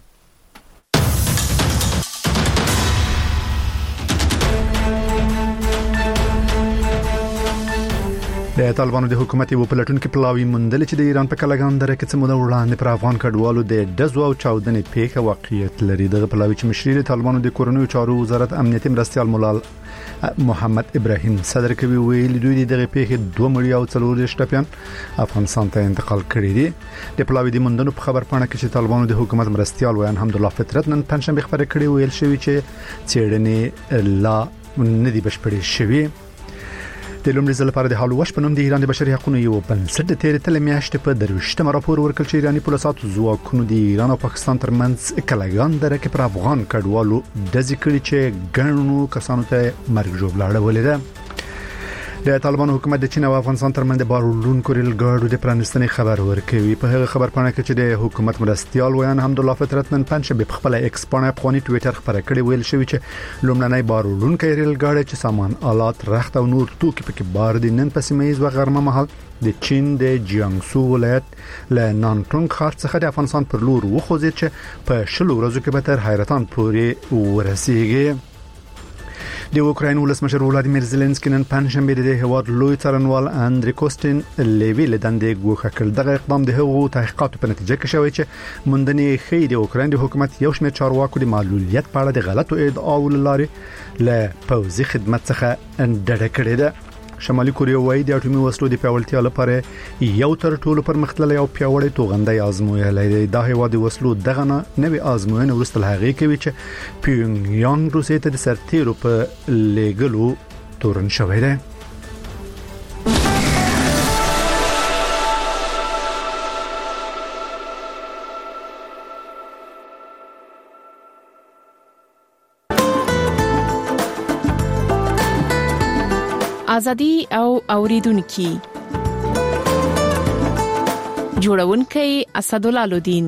د طالبانو د حکومت یو پلاتونکو پلاوی مندل چې د ایران په کلګان دره کې څه موده وړاندې پر افغان کډوالو د دزو او چاودنې پیښه واقعیت لري. د پلاوی چې مشري طالبانو د کورونو چارو وزارت امنیتي مرستيال مولال محمد ابراهیم صدر کوي ویل دوی د پیښې دوه مړي او څلور شټپیان افغانستان ته انتقال کړي دي. د پلاوی د مندنو په خبر پاڼه کې چې طالبانو د حکومت مرستيال ویان حمدالله فطرت نن پنځشنبه خبره کړې ویل شوی چې چېړنې لا ندي بشپړې شوی. د لومړي ځل لپاره د هالوش په نوم د ایران د بشري حقوقو یو بنسټ د تیر تل میاشتې په دروشتمه راپور ورکړ چې ایراني پولیسو ځواکونو د ایران او پاکستان ترمنځ کلګان دره کې پر افغان کډوالو دزې کړي چې ګڼو کسانو ته مرګ ژوبل ولیده. د طالبانو حکومت د چین او افغانستان ترمنځ د بارولونکو ریل ګاډو د پرانستنې خبر ورکوي. په هغه خبر پاڼه کې چې د حکومت مرستيال ویان حمدالله فطرت نن پنځه په خپل ایکس پاڼه افغاني ټوئیټر خبره کړې ویل شوی چې لومړنۍ بارولونکو ریل ګاډي چې سامان آلات رخت او نور توکي پکې بار دي نن په سیمه و غرمه مهال د چین د جیانګسو ولایت له نانټونګ ښار څخه د افغانستان پر لور وخوځید چې په شلو ورځو کې به تر حیرتان پورې ورسیږي. د اوکراین ولسمشر ولادیمیر زيلنسکي نن پنځشنبه د هیواد لوی څارنوال اندري کوستین لیوی له دندې ګوښه کړ. دغه اقدام د هغو تحقیقاتو په نتیجه کې شوی چې مندنې خې د اوکراین د حکومت یو شمېر چارواکو د معلولیت په اړه د غلطو ادعاو لارې له پوځي خدمت څخه ډډه کړې ده. شمالي کوریا وايي د اټومي وسلو د پیاوړتیا لپاره یو تر ټولو پرمختللی او پیاوړی توغندی آزمویلی دی. دا هیواد د وسلو دغه نوې آزموینه وروسته له هغې کوي چې پیونګ یانګ روسیې ته د سرتیرو په لیږلو تورن شوی دی. ازادي او اوریدونکو جوړونکي اسدالله لودین.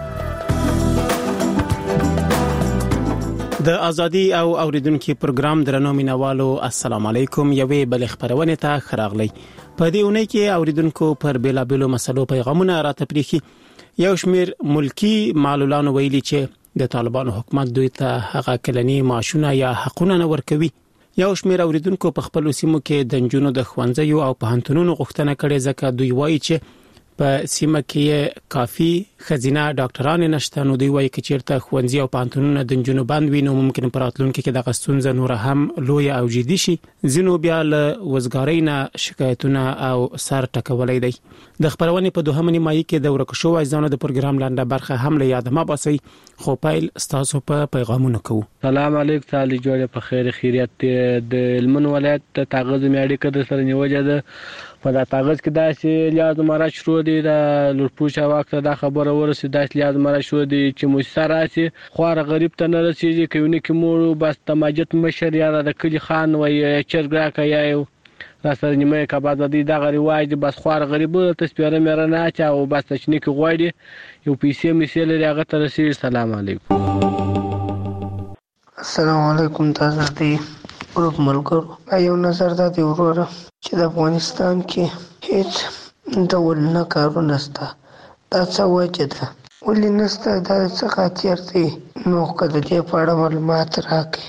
د ازادي او اوریدونکو پروګرام درنو مینوالو السلام علیکم. یوې بل خبرونه ته خراغلی. په دې اونۍ کې اوریدونکو پر بیلابیلو مسلو پیغامونه راته پریخي. یو شمیر ملکی معلولان ویلي چې د طالبانو حکومت دوی ته هغه کلنی معاشونه یا حقونه نه ورکوي. یو شمیر اوریدونکو په خپل سیمو کې د جنونو د خوانځي او په هنتونو غوښتنه کړې ځکه دوی وایي چې په سیمه کې کافي خزینه ډاکټران نشته. نو دوی وایي چې چیرته خوانځي او په هنتونو د جنونو باندې نو ممکن پر راتلونکو کې د غستونځ نور هم لوی او جدي شي. زینو بیا له وزګارۍ نه شکایتونه او سر ټکولای دی. د خبرونه په دوهمه نیمه کې د ورکشو وایزانو د پروګرام لاندې برخه هم له یاد ما باسي. خو پایل ستاسو په پیغامونو کو. سلام علیکم. تعالی جوړه په خیر خیریت. د علمن ولایت تاغز میاړي کده سره نیوجه ده په دا تاغز کې داسې لیاز مرا شروع دي د لورپوشا وخت دا خبره ورسې داسې لیاز مرا شروع دي چې مستر راسي خوار غریب ته نه رسیږي کوي کې مور بس تماجت مشر یا د کلی خان وای چرګا کیا یو راځي نیمه کبا د دا غری وای دي بس خوار غریب ته سپیره مې نه چا او بس تشنی کې غوړي یو پیسې مې لري هغه ته رسیږي. السلام علیکم. السلام علیکم. تاسو دې ګروپ ملګرو یو نظر دا دی وروره چې د افغانستان کې هیڅ ډول نه کارونه نشته. دا څه وجه ده ولې نشته؟ دا څه خاطر دی؟ نو که د دې په اړه معلومات راکړئ.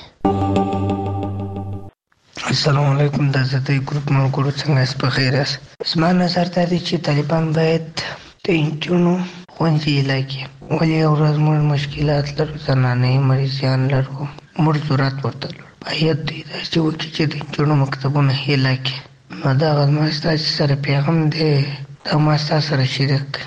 السلام علیکم. دا زه د ګروپ ملګرو څنګه یاست؟ په خیر یاست؟ زما نظر دا دی چې طالبان باید د نجونو ښوونځي علاقې ولې یو ورځ موږ مشکلات لرو، زنانې مریضیان لرو، موږ ضرورت ورته لرو. باید دوی داسې وکړي چې د نجونو مکتبونه هیله کړي نو دغه زما ستاسو سره پیغام دی، دا ما ستاسو سره شریک.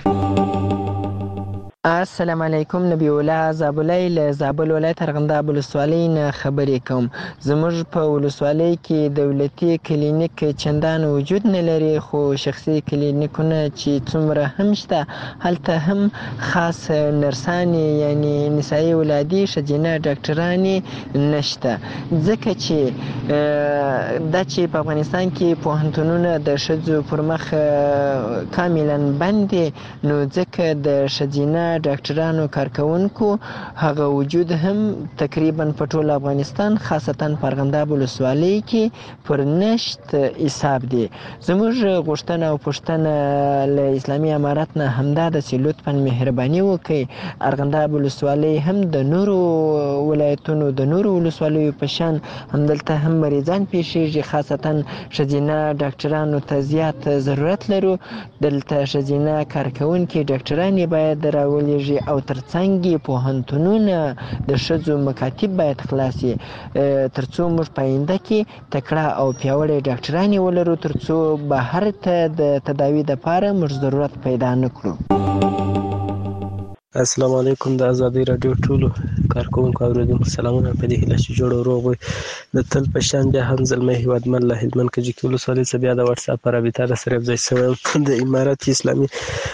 السلام علیکم. نبی الله زابلای له زابل ولایت ارغنداب ولسوالۍ نه خبرې کوم. زموږ په ولسوالۍ کې دولتي کلینیک چندان وجود نه لري، خو شخصي کلینیکونه چې څومره هم شته هلته هم خاص نرسانې یعنی نسایي ولادي ښځینه ډاکټرانې نشته، ځکه چې دا چې په افغانستان کې پوهنتونونه د ښځو پر مخ کاملا بند دي، نو ځکه د ښځینه ډاکټرانو کارکونکو هغه وجود هم تقریبا په ټول افغانستان خاصتا په ارغنداب ولسوالۍ کې پر نشت حساب دی. زموږ غوښتنه او پوښتنه له اسلامي امارت نه همدا ده چې لطفا مهرباني وکړي ارغنداب ولسوالۍ هم د نورو ولایتونو د نورو ولسوالیو په شان همدلته هم مریضان پیښیږي، خاصتا ښځینه ډاکټرانو ته زیات ضرورت لرو. دلته ښځینه کارکونکي ډاکټرانې باید راولي او ترڅنګ پوهنتونونه د ښځو مکاتب باید خلاص شي، ترڅو موږ په آینده کې تکړه او پیاوړې ډاکټرانې ولرو، ترڅو بهر ته د تداوي لپاره موږ ضرورت پیدا نه کړو. السلام علیکم. د ازادي رادیو ټولو کارکونکو اوریدونکو سلامونه، په دې هیله چې جوړ او روغ وي. د تل په شان بیا هم زلمی هیوادمل له هلمند کجکي ولسوالۍ څخه بیا د واتس اپ په رابطه را سره یوځای شوی د امارت اسلامي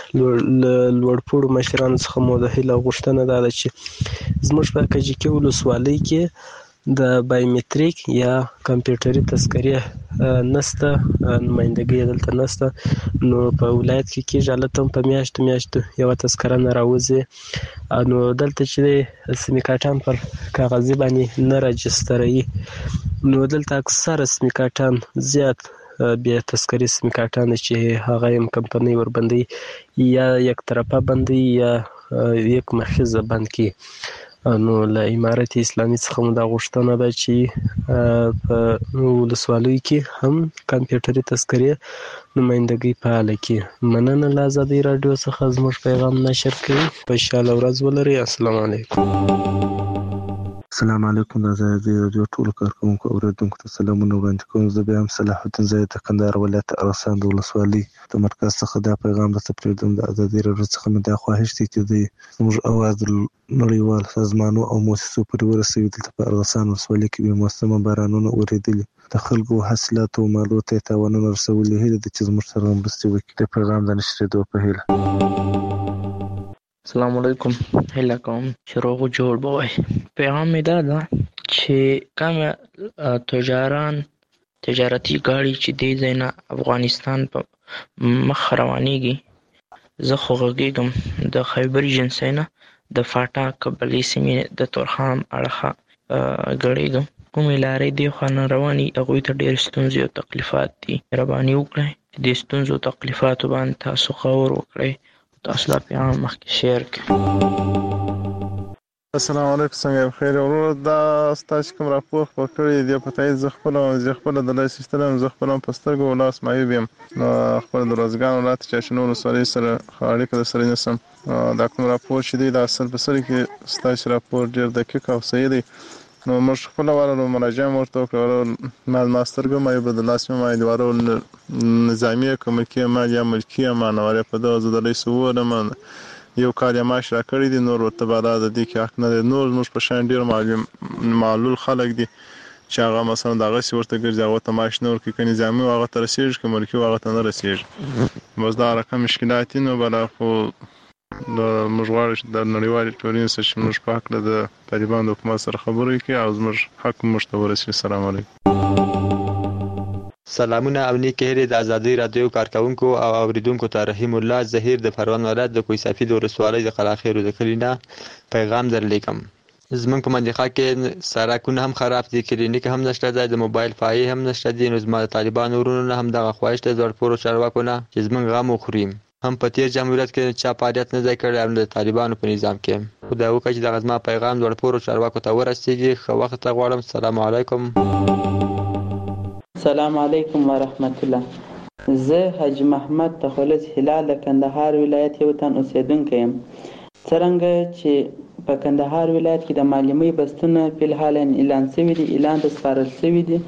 لوړپوړو مشرانو څخه مو د هیله غوښتنه دا ده چې زموږ په کجکي ولسوالۍ کې د بایومتریک یا کمپیوټري تذکرې نسته، نمایندګي دلته نسته. نو په ولایت کې کېږي هلته هم په میاشتو میاشتو یوه تذکره نه راوځي، نو دلته چې سیمې کارټان پر کاغذي باندې نه راجستروي، نو دلته اکثره سیمې کارټان زیات بیا تذکرې سیمې کارټان چې هغه هم کمپنۍ وربندوي یا یک طرفه بندوي یا یک مخیزه بند کړي. نو له امارت اسلامي څخه مو دا غوښتنه ده چې په ولسوالیو کې هم کمپیوټري تذکرې نمایندګي فعاله کړي. مننه له ازادي راډیو څخه زموږ پیغام نشر کوي. خوشحاله ورځ ولرئ. السلام علیکم. السلام علیکم. د ازادي راډیو ټولو کارکونکو اوریدونکو ته سلامونه وړاندې کوم. زه بیا هم صلاح الدین زاید د کندهار ولایت ارغسان د ولسوالۍ د مرکز څخه دا پیغام درته پرېږدم. د ازادي راډیو څخه مې دا خواهش دی چې د زموږ اواز د نړیوال سازمانونو او مؤسسو پورې ورسوي. دلته په ارغسان ولسوالۍ کې بې موسمه بارانونه اورېدلي، د خلکو حاصلاتو او مالو ته یې تاوانونه رسولي. هیله ده چې زموږ سره مرستې وکړي د پیغام د نشرېدو په هیله. السلام علیکم. هیله کوم چې روغ او جوړ به وئ. پیغام مې دا ده چې کوم تجاران تجارتي ګاډي چې دې ځای نه افغانستان په مخ روانېږي، زه خو غږېږم د خیبر ایجنسۍ نه د فاټا قبلې سیمې د تورخم اړخه ګړېږم. کومې لارې دې خوا نه روانې هغوی ته ډېرې ستونزې او تکلیفات دي. مهرباني وکړئ دې ستونزو او تکلیفاتو باندې تاسو غور وکړئ، تاسو دا پیغام مخکې شیر کړئ. السلام علیکم. څنګه بخیر ورور؟ دا ستاسو کوم راپور خپل کړی دی په تایید زه خپل زه خپل د لای سیستم زه خپل په سترګو ولاس مایو بیم نو خپل د روزګان ولایت چې شنو ولسوالۍ سره اړیکه د سره نسم. دا کوم راپور چې دی دا اصل په سر کې ستاسو راپور ډیر دقیق او صحیح دی. نو موږ خپل ورو مراجعه ورته وکړو مال ماسترګو مې په لاس مې مې ورو نظامی کومکي مال یا ملکی مانوره په دغه د لای سوونه من یو کال یې معاش راکړی دي، نور ورته بالا د دې کې حق نه دی. نور موږ په شان ډېر معلوم معلول خلک دي چې هغه مثلا دغسې ورته ګرځي، هغه ته معاش نه ورکوي، که نظامي هغه ته رسېږي که ملکي هغه ته نه رسېږي. بس دا رقم مشکلات دي. نو بله خو موږ غواړو چې د نړیوالې ټولنې سره چې موږ په هکله د طالبانو د حکومت سره خبرې وکړي او زموږ حق موږ ته ورسېږي. السلام علیکم. سلامونه او نیکې هیلې د ازادۍ رادیو کارکونکو او اوریدونکو ته. رحیم الله ظهیر د پروان ولایت د کوه صافي د ولسوالۍ د قلاخیرو د کلي نه پیغام درلیکم. زمونږ په منطقه کې سړکونه هم خراب دي، کلینیک هم نشته دی، د موبایل فایې هم نشته دي. نو زما د طالبانو ورونو نه هم دغه خواهش دی زړپورو چارواکو نه چې زمونږ غم وخوري. هم په تیر جمهوریت کې چا فعالیت نه دی کړی او د طالبانو په نظام کې. خدای وکړي چې دغه زما پیغام زړپورو چارواکو ته ورسېږي. ښه وخت ته غواړم. السلام علیکم. السلام علیکم ورحمت الله. زه حاجی محمد تخلص هلال د کندهار ولایت یو تن اوسیدونکی یم. څرنګه چې په کندهار ولایت کې د معلمۍ بستونه په الحال اعلان شوي دي، اعلان ته سپارل شوي دي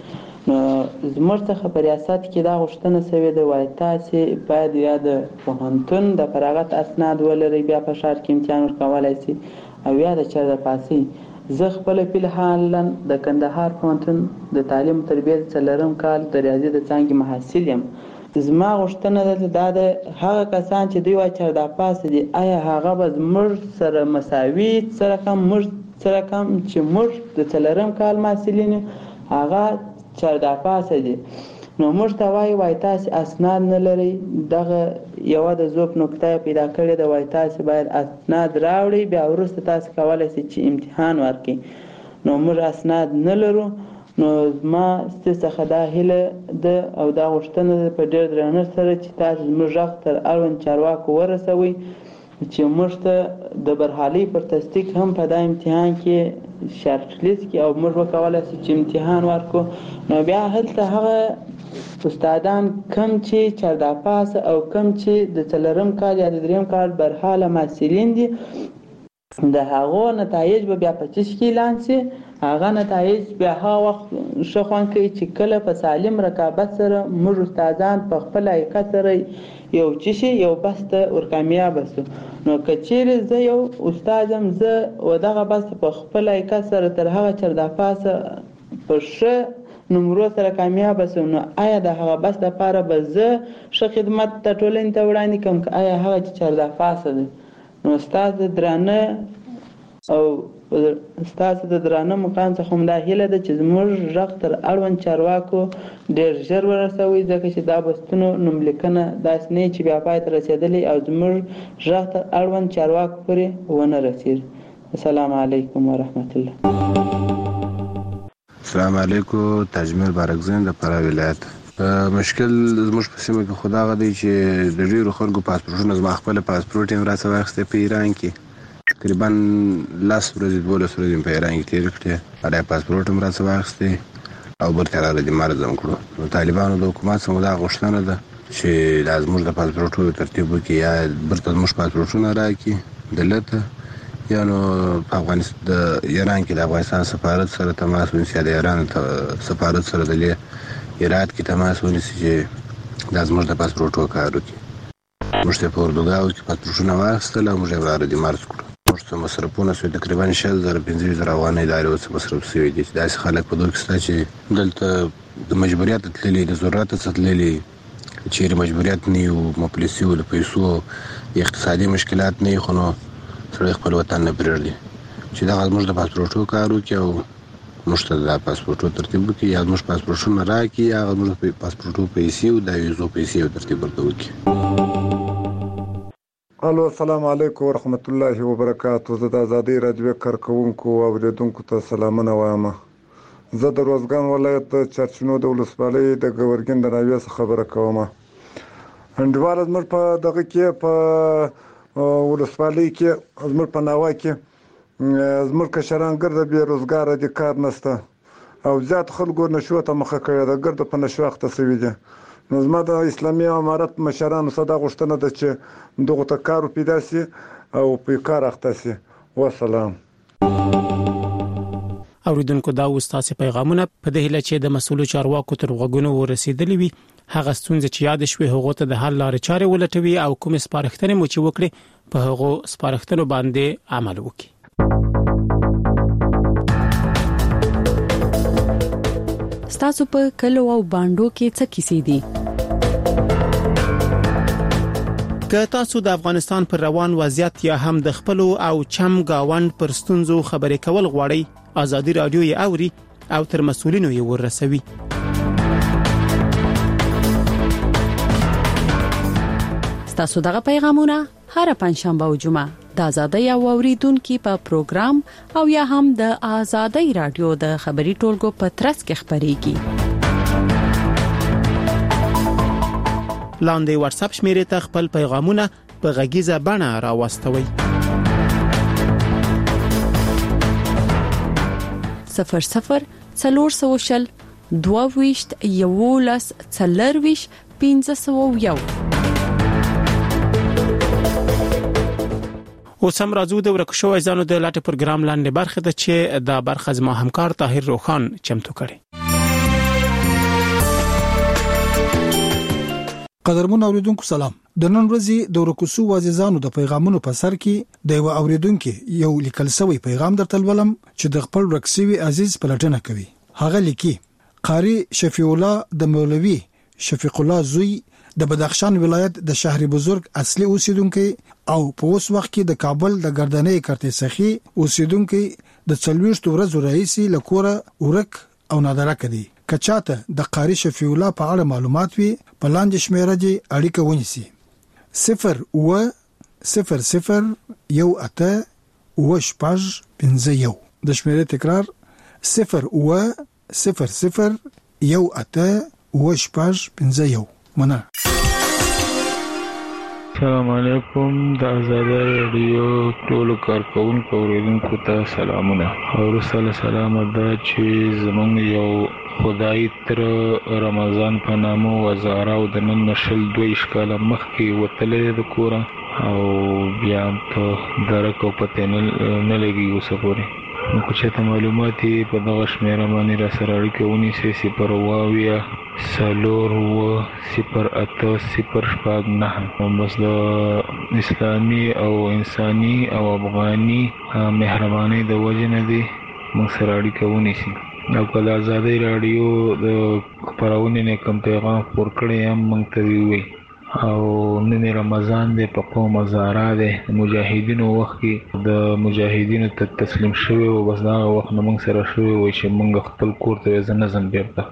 نو زموږ څخه په ریاست کې دا غوښتنه شوې ده وایي تاسې باید یا د پوهنتون د فراغت اسناد ولرئ بیا په ښار کې امتحان ورکولی شي او یا د چېرته پاسئ. زه خپله فیلحالا د کندهار پوهنتون د تعلیم و تربیې څلورم کال د ریاضي د څانګې محصل یم. زما غوښتنه ده دا د هغه کسان چې دوی وایي چېرته پاسه دي آیا هغه به زموږ سره مساوي څه رقم موږ څه رقم چې موږ د څلورم کال محصلین یو هغه چېرته پاسه دي. نو موږ ته وایي وایي تاسې اسناد نه لرئ. دغه یوه د ذوب نکته یې پیدا کړې ده وایي تاسې باید اسناد راوړئ بیا وروسته تاسې کولی شئ چې امتحان ورکړئ. نو موږ اسناد نه لرو. نو زما ستاسو څخه دا هیله ده او دا غوښتنه ده په ډېر درنښت سره چې تاسې زموږ غږ تر اړوند چارواکو ورسوئ چې موږ ته د برحالۍ پر تصدیق هم په دا امتحان کې شارټ لیست کې او موږ وکولی شو چې امتحان ورکړو. نو بیا هلته هغه استادان کم چې چېرته پاسه او کم چې د څلورم کال یا د درېیم کال برحاله محصلین دي د هغو نتایج به بیا په چیش کې اعلان شي. هغه نتایج بیا هغه وخت ښه خوند کوي چې کله په سالم رقابت سره موږ استادان په خپل حقیقت سره یو څه شي یو بس ته ورکامیابه شو. نو که چیرې زه یو استاد یم زه و دغه بس په خپل حقیقت سره تر هغه چېرته پاسه په ښه نمرو سره کامیابه شم نو آیا د هغه بس لپاره به زه ښه خدمت د ټولنې ته وړاندې کړم که آیا هغه چې چېرته پاسه دی. نو ستاسو د درانه او ستاسو د درانه مقام څخه هم دا هیله ده چې زموږ غږ تر اړوند چارواکو ډېر ژر ورسوئ ځکه چې دا بستونو نوملیکنه داسې نه چې بیا پای ته رسېدلی او زموږ غږ تر اړوند چارواکو پورې ونه رسېږي. السلام علیکم ورحمت الله. السلام علیکم. تاجمیر بارکزین د فراه ولایت. مشکل زموږ په سیمه کې خو دا دی چې د ډېرو خلکو پاسپورټونه زما خپله پاسپورټ یې راڅه واخیستی په ایران کې تقریبا لس ورځې دولس ورځې په ایران کې تېرې کړې هغه پاسپورټ هم راڅه واخیستی او برته راغلی د مرض هم کړو. نو طالبانو د حکومت څخه دا غوښتنه ده چې دا زموږ د پاسپورټونو ترتیب وکړي یا برته زموږ پاسپورټونه راکړي دلته یا نو په افغانستان د ایران کې د افغانستان سفارت سره تماس ونیسي د ایران سفارت سره د هرات کې تماس ونیسي چې دا زموږ د پاسپورټو کار وکړي. موږ ته په اردوګاو کې پاسپورټونه واخیستل او موږ یې راغلي مارچ کړو. موږ ته مصرفونه شوي تقریبا شل زره پنځه ویشت زره افغانۍ دارې اوس مصرف شوي دي. داسې خلک په دغه کې شته چې دلته د مجبوریت تللي د ضرورت څخه تللي چیرې مجبوریت نه وي مفلسي وو د پیسو اقتصادي مشکلات نه وي خو نو سړی خپل وطن نه پرېږدي چې دغه زموږ د پاسپورټو کار وکړي او موږ ته د پاسپورټو ترتیب وکړي یا زموږ پاسپورټونه راکړي یا زموږ د پاسپورټو پیسې او د ویزو پیسې ترتیب ورته وکړي. الو السلام علیکم ورحمت الله وبرکاتو. زه د ازادۍ راډیو کارکوونکو او اوریدونکو ته سلامونه وایم. زه د روزګان ولایت چرچنو د ولسوالۍ د ګورګین د ناوې څخه خبره کوم. انډیوال زموږ په دغه کې په ولسوالۍ کې زموږ په ناوه کې زموږ کشران ګرده بې روزګاره دي کار نشته او زیات خلکو نشو ته مخه کړې ده ګرده په نشو اخته شوي دي. نو زما د اسلامي امارت مشرانو څخه دا غوښتنه ده چې دغه ته کار پیدا شي او په کار اخته شي. والسلام. اوریدونکو دا وستاسو پیغامونه په دې هیله چې د مسؤلو چارواکو تر غوږونو ورسېدلې وي هغه ستونزې چې یاد شوي هغه ته د حل لارې چارې ولټوي او کوم سپارښتنې مو چې وکړي په هغه سپارښتنو باندې عمل وکړي. ستاسو په کلو او باندو کې څه کیسې دي؟ که تاسو د افغانستان پر روان وضعیت یا هم د خپل او چم گاوند پر ستونزو خبرې کول غواړئ ازادي رادیو یې اوري او تر مسؤلینو یې ورسوي. ستاسو دغه پیغامونه هر پنځشنبه او جمعه د ازادۍ او اوریدونکو په پروګرام او یا هم د ازادۍ رادیو د خبري ټولګو په ترڅ کې خبريږي. لاندې واتس اپ شمیرې ته خپل پیغامونه په غږیزه بڼه راوستوي. صفر صفر څلور سوشل دوه ویشت یولس څلور ویشت پنځه سوه یو. اوس هم راځو د ورکشو ایزانو د لاټ پروګرام لاندې برخه ده چې د برخه زما همکار طاهر روخان چمتو کړي. قدرمن اوریدونکو سلام. د نن ورځې د ورکوسو وازیزانو د پیغامونو په سر کې د یو اوریدونکو یو لیکل شوی پیغام درته ولم چې د خپل ورکسوي عزیز پلټنه کوي. هغه لیکي قاری شفیع الله د مولوی شفیق الله زوی د بدخشان ولایت د شهر بزرگ اصلي اوسیدونکو او په اوس وخت کې د کابل د ګردنۍ کرته سخی اوسیدونکو د څلويشت ورځې رئیسي لکوره ورک او نادره کړي. کچاته د قاری شفیع الله په اړه معلومات وي په لاندې شمیره دی اړیکه ونیسي صفر و صفر صفر یو اته و شپږ پنځه یو. د شمیره تکرار صفر و صفر صفر یو اته و شپږ پنځه یو. مننه. السلام علیکم. د آزاد رادیو ټول کارکونکو اوریدونکو ته سلامونه. او رسول سلام ده چې زمونږ یو خدای تر رمضان په نامو وزاره او د نن نشل دوی ښکاله مخکې وتلې د کور او بیا په درک او پته نه لګي اوسه پورې. نو که چېرته معلومات یې په دغه شمېره باندې را سره اړیکه ونیسئ صفر اوه اویا څلور اوه صفر اته صفر شپږ نهه. بس د اسلامي او انساني او افغاني مهربانۍ د وجې نه دی موږ سره اړیکه ونیسي. او که د ازادۍ راډیو د خپرونې نه کوم پیغام خپور کړی هم موږ ته ووایي. او نن رمضان دی په قوم زارا دی مجاهدینو وخت کې د مجاهدینو ته تسلیم شوی او بس دا وخت نه موږ سره شوی وای چې موږ خپل کور ته ځنه ځم بیرته.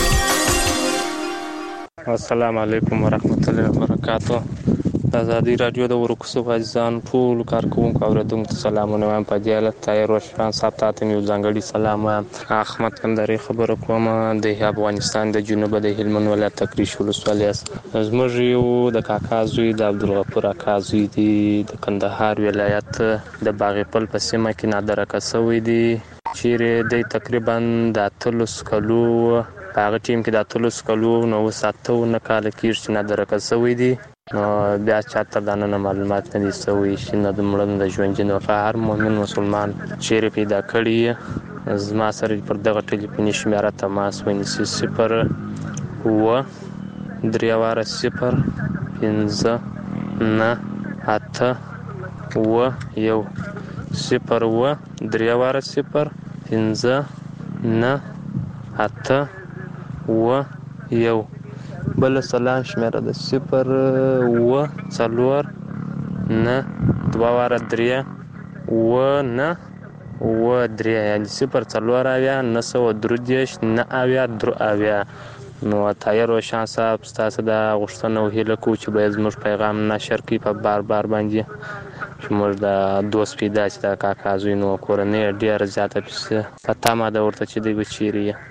السلام علیکم ورحمت الله وبرکاتہ. د ازادي رادیو د ورکوسو عزیزان ټول کارکونکو اوریدونکو ته سلامونه وایم. په دې حالت تایر روشن صاحب ته یو ځانګړي سلام وایم. احمد کندهاري خبره کوم د افغانستان د جنوب د هلمند ولایت تکریش ولسوالۍ. زموږ یو د کاکا زوی د عبدالغفور اکا زوی دی د کندهار ولایت د باغپل په سیمه کې نادره کسوي دی چې د تقریبا د اتلس کلو په هغه ټیم کې د اتلس کلو نو ساتو نه کال کې چې نادره کسوي دی. نو بیا چاته د نن معلومات نه دي سوي چې نه د مړن د ژوندینو په هر مؤمن مسلمان چیرې پیدا کړي زما سره پر دغه ټلیفوني شمیره تماس ونیسي صفر اوه درې واره صفر پنځه نه اته اوه یو صفر اوه درې واره صفر پنځه نه اته اوه یو. بل سلام شمیره د صفر اوه څلور نه دوه واره درې اوه نه اوه درې یعنې صفر څلور اویا نه سوه درې دېرش نه اویا درې اویا. نو طاهر روشن صاحب ستاسو د غوښتنه او هیله کوو چې باید زموږ پیغام نشر کړي په بار بار باندې چې موږ د دوست پیدا چې د کاکا زوی نو کورنۍ ډېره زیاته پسې په تمه ده ورته چې دوی به چیرې یې.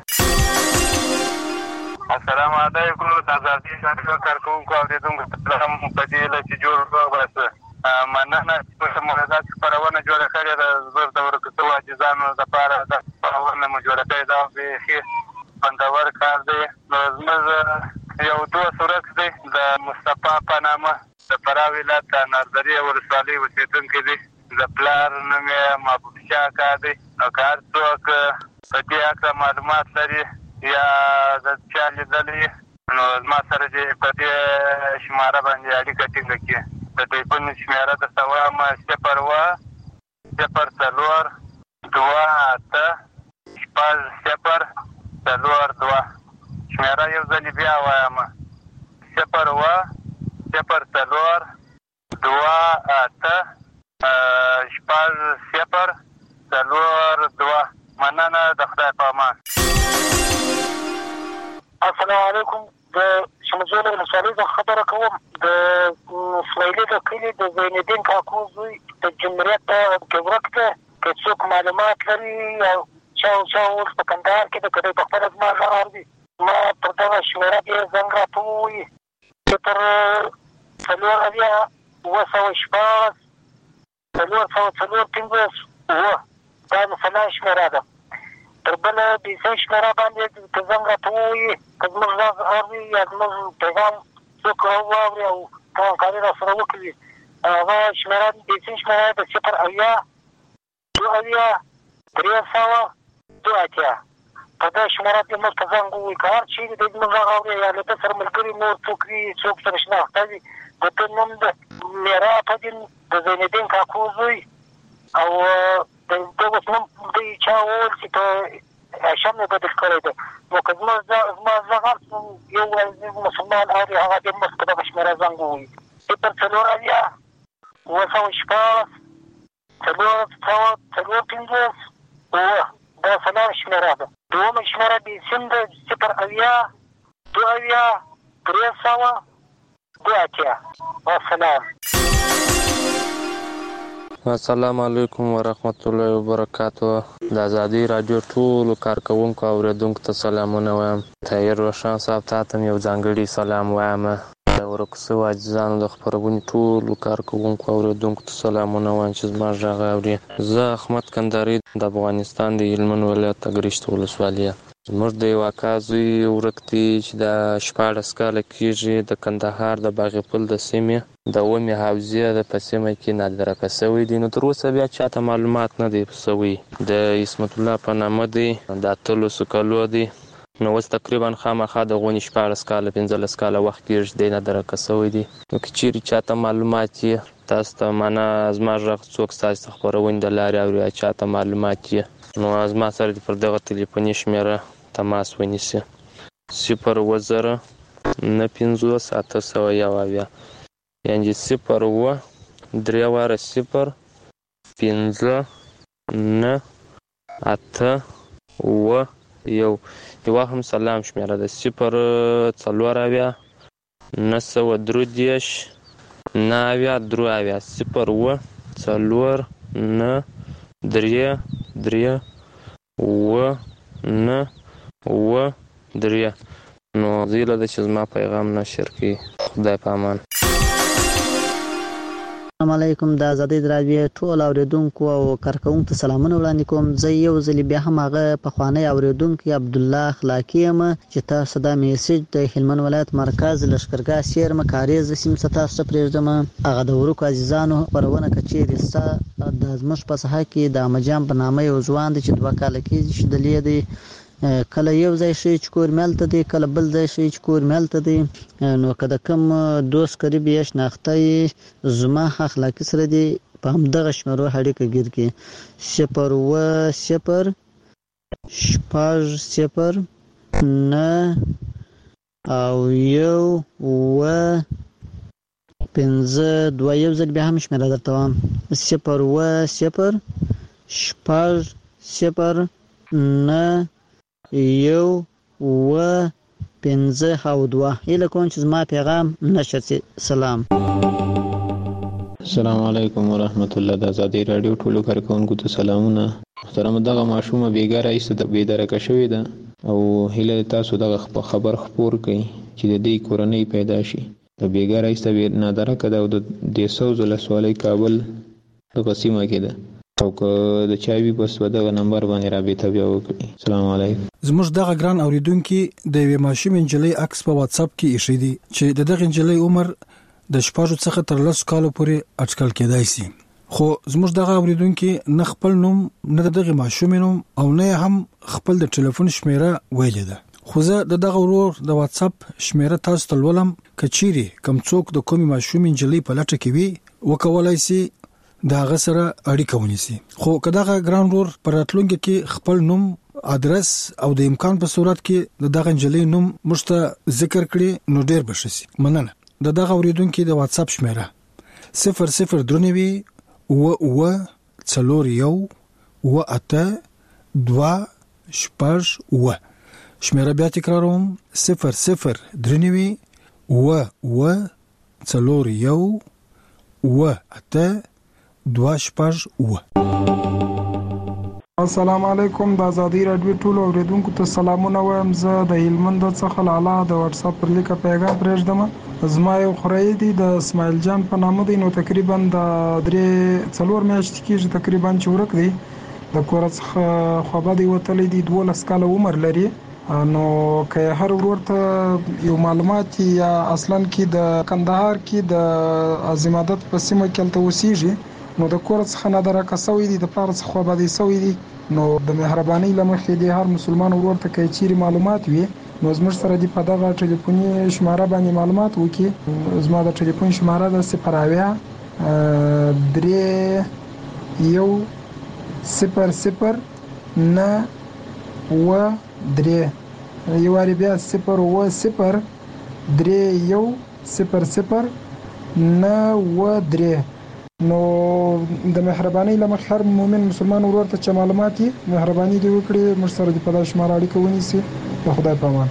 السلام علیکم. د ازادي رادیو کارکونکو اوریدونکو ته هم په دې هیله چې جوړ وباسه مننه چې موږ خپرونه جوړه کړې ده. زه د ورکوسو عزیزانو دپاره دا خپرونه مو جوړه کړې ده او بیخي خوندور کار دی. نو زموږ یو دوست ورک دی د مصطفی په نامه د فراه ولایت د نردرې ولسوالۍ اوسېدونکی دی. د پلار نوم یې محبوب شاه اکا دی. نو که هر څوک په دې هکله معلومات لري یا د چا لیدلی نو زما سره دې په دې شماره باندې اړیکه ټینګه کړي. د ټلیفون شمېره درته وایم صفر اوه صفر څلور دوه اته شپږ صفر څلور دوه. شمېره یو ځلې بیا وایم صفر اوه صفر څلور دوه اته شپږ صفر څلور دوه. مننه. د خدای په امان. السلام علیکم. د شمجول ولسوالۍ څخه خبره کوم. د اسماعیلي د کلي د زینالدین کاکو زوی د جمهوریت کې ورک دی. که څوک معلومات لري او چا چا اوس په کندهار کې د که دی په خپله زما غرار دي ما پر دغه شمېره کې زنګ راته ووایي صفر څلور اویا اوه سوه شپاړس څلور سوه څلور پنځوس اوه. دا د سلا شمېره ده. تر بله بیسۍ شمېره باندې که زنګ راته ووایي که زموږ غږ اوري یا زموږ پیغام څوک واوري او همکاري را سره وکړي هغه شمېره بیسۍ شمېره د صفر اویا دوه اویا درې سوه دوه اتیا. په دا شماره کې موږ ته زنګ ووایي که هر چیرې د موږ غږ اورې یا له ده سره ملګري نور څوک وي څوک سره شناخته وي د ده نوم د میرا فدین د زینالدین کاکو زوی او د ده اوس نوم دوی چا وویل چې په هاشم یې بدل کړی دی نو که زما زما زغ هر یو مسلمان اوري هغه دې موږ ته دغه شمېره زنګ ووایي صفر څلور اویا اووه سوه شپاړس څلور سوه څلور پنځوس اووه دا سلام شمېره ده دومه شمېره بې سیم ده صفر اویا دوه اویا درې سوه دوه اتیا والسلام. السلام علیکم ورحمت الله وبرکاتو. د ازادي راډیو ټولو کارکوونکو او اورېدونکو ته سلامونه وایم. طاهر روشن صاحب ته هم یو ځانګړي سلام وایم. د ورکو سوو عزیزانو د خپرونې ټولو کارکوونکو او اورېدونکو ته سلامونه وایم چې زما غږ اوري. زه احمد کندهاري د افغانستان د هلمند ولایت اګرشت ولسوالي. زموږ د یو اکا زوی ورک دی چې د شپاړس کاله کېږي د کندهار د باغپل د سیمې د اومې حوزې د په سیمه کې نادرکه شوی دی. نو تر اوسه بیا چاته معلومات نه دی شوی. د عصمت الله په نامه دی د اتلسو کالو دی. نو اوس تقریبا خامخا د غونې شپاړس کاله پنځلس کاله وخت کېږي دی نادرکه شوی دی. نو که چیرې چاته معلومات یې تاسو ته معنا زما غږ څوک ستاسو د خپرونې د لارې اوري یا چاته معلومات یې نو زما سره دې پر دغه تلیفوني شمېره تماس ونیسي صفر اووه زره نهه پنځوس اته سوه یو اویا یعنې صفر اووه درې واره صفر پنځه نهه اته اووه یو یوه هم سلام شمېره ده صفر څلور اویا نهه سوه درې دېرش نهه اویا درې اویا صفر اووه څلور نهه درې درې اووه نهه اووه درې. نو زه هیله ده چې زما پیغام نشر کړي. خدای په امان. السلام علیکم. د ازادۍ راډیو ټول اوریدونکو او کارکوونکو ته سلامونه وړاندې کوم. زه یو ځل بیا هم هغه پخوانی اوریدونکی عبدالله اخلاقی یم چې تاسو دا میسج د هلمند ولایت مرکز لښکرګاه سیرمه کاریز سیمې څخه تاسو ته پرېږدم. هغه د ورکو عزیزانو خپرونه که چیرې ستا د زموږ په ساحه کې د احمدجان په نامه یو ځوان دی چې دوه کاله کېږي چې دلې دی کله یو ځای شي چې کور ملته دی کله بل ځای شي چې کور ملته دی. نو که د کوم دوست قریب یا شناخته زما اخلاقی سره دی په همدغه شمېرو اړیکه ګیر کړي صفر اووه صفر شپږ صفر نهه او یو اووه پنځه دوه یو ځل بیا هم شمېره درته وایم صفر اووه صفر شپږ صفر نهه یو اووه پنځه او دوه. هیله کوم چې زما پیغام نشر شي. سلام. السلام علیکم ورحمت الله. د ازادۍ راډیو ټولو کارکوونکو ته سلامونه. محترم دغه ماشومه بیګا رئیس د بیدارکه شوې ده او هیله تاسو دغه خبر خپور کړئ چې د دې کورنۍ پیدا شي. د بیګا رئیس د نادرکه ده او د دیسوز ولسوالۍ کابل دغه سیمه کې ده او که د چاوي بس په دغه نمبر باندې رابطه بیا وکړي. السلام علیکم. زموږ دغه ګران اوریدونکو د یوې ماشوم انجلۍ عکس په واتس اپ کې ایښی دی چې د دغه انجلۍ عمر د شپږو څخه تر لسو کالو پورې اټکل کېدای شي. خو زموږ دغه اوریدونکو نه خپل نوم نه دغه ماشوم نوم او نه هم خپل د ټلیفون شمیره ویلې ده. خو زه د دغه ورور د واتس اپ شمیره تاسو ته ولوم کچيري کم څوک د کومي ماشوم انجلۍ په لټه کې وي وکولای شي دا غسره اړیکه ونیسي. خو کداغه ګران ورور پر راتلونکي کې خپل نوم ادرس او د امکان په صورت کې د دغه انجلۍ نوم مشته ذکر کړي نو ډیر بشي. مننه. د دغه اوریدونکو د واتس اپ شمیره صفر صفر درنوي و و څلور یو و اته دوه شپږ و. شمیره بیا تکراروم صفر صفر درنوي و و څلور یو و اته دوه شپږ و. السلام علیکم. د ازادۍ راډیو ټولو اوریدونکو ته سلامونه وایم. زه د هلمند څخه لاله د واتس اپ پر لیکه پیغام پرېږدم. زما یو خورای دی د اسماعیل جان په نامه دی. نو تقریبا د درې څلور میاشتې کېږي تقریبا چې ورک دی. د کور څخه خوابه دی وتلی دی. دولس کاله عمر لري. نو که هر ورور ته یو معلومات یا اصلا کې د کندهار کې د عظیمادت په سیمه کې تل اوسېږي نو د کور څخه نه درکه سوی دی د پاره څخه باندې سوی دی نو د مهرباني لمخې د هر مسلمان ورور ته کې چیرې معلومات وي نو زموږ سره د په دغه ټلیفوني شماره باندې معلومات وکړي. زما د ټلیفون شماره ده صفر اویا درې یو صفر صفر نه اوه درې یو وارې بیا صفر اوه صفر درې یو صفر صفر نه اوه درې. نو د مهرباني لمخې هر مؤمن مسلمان ورور ته چې معلومات یې مهرباني دې وکړي موږ سره د په دغه شماره اړیکه ونیسي. د خدای په امان.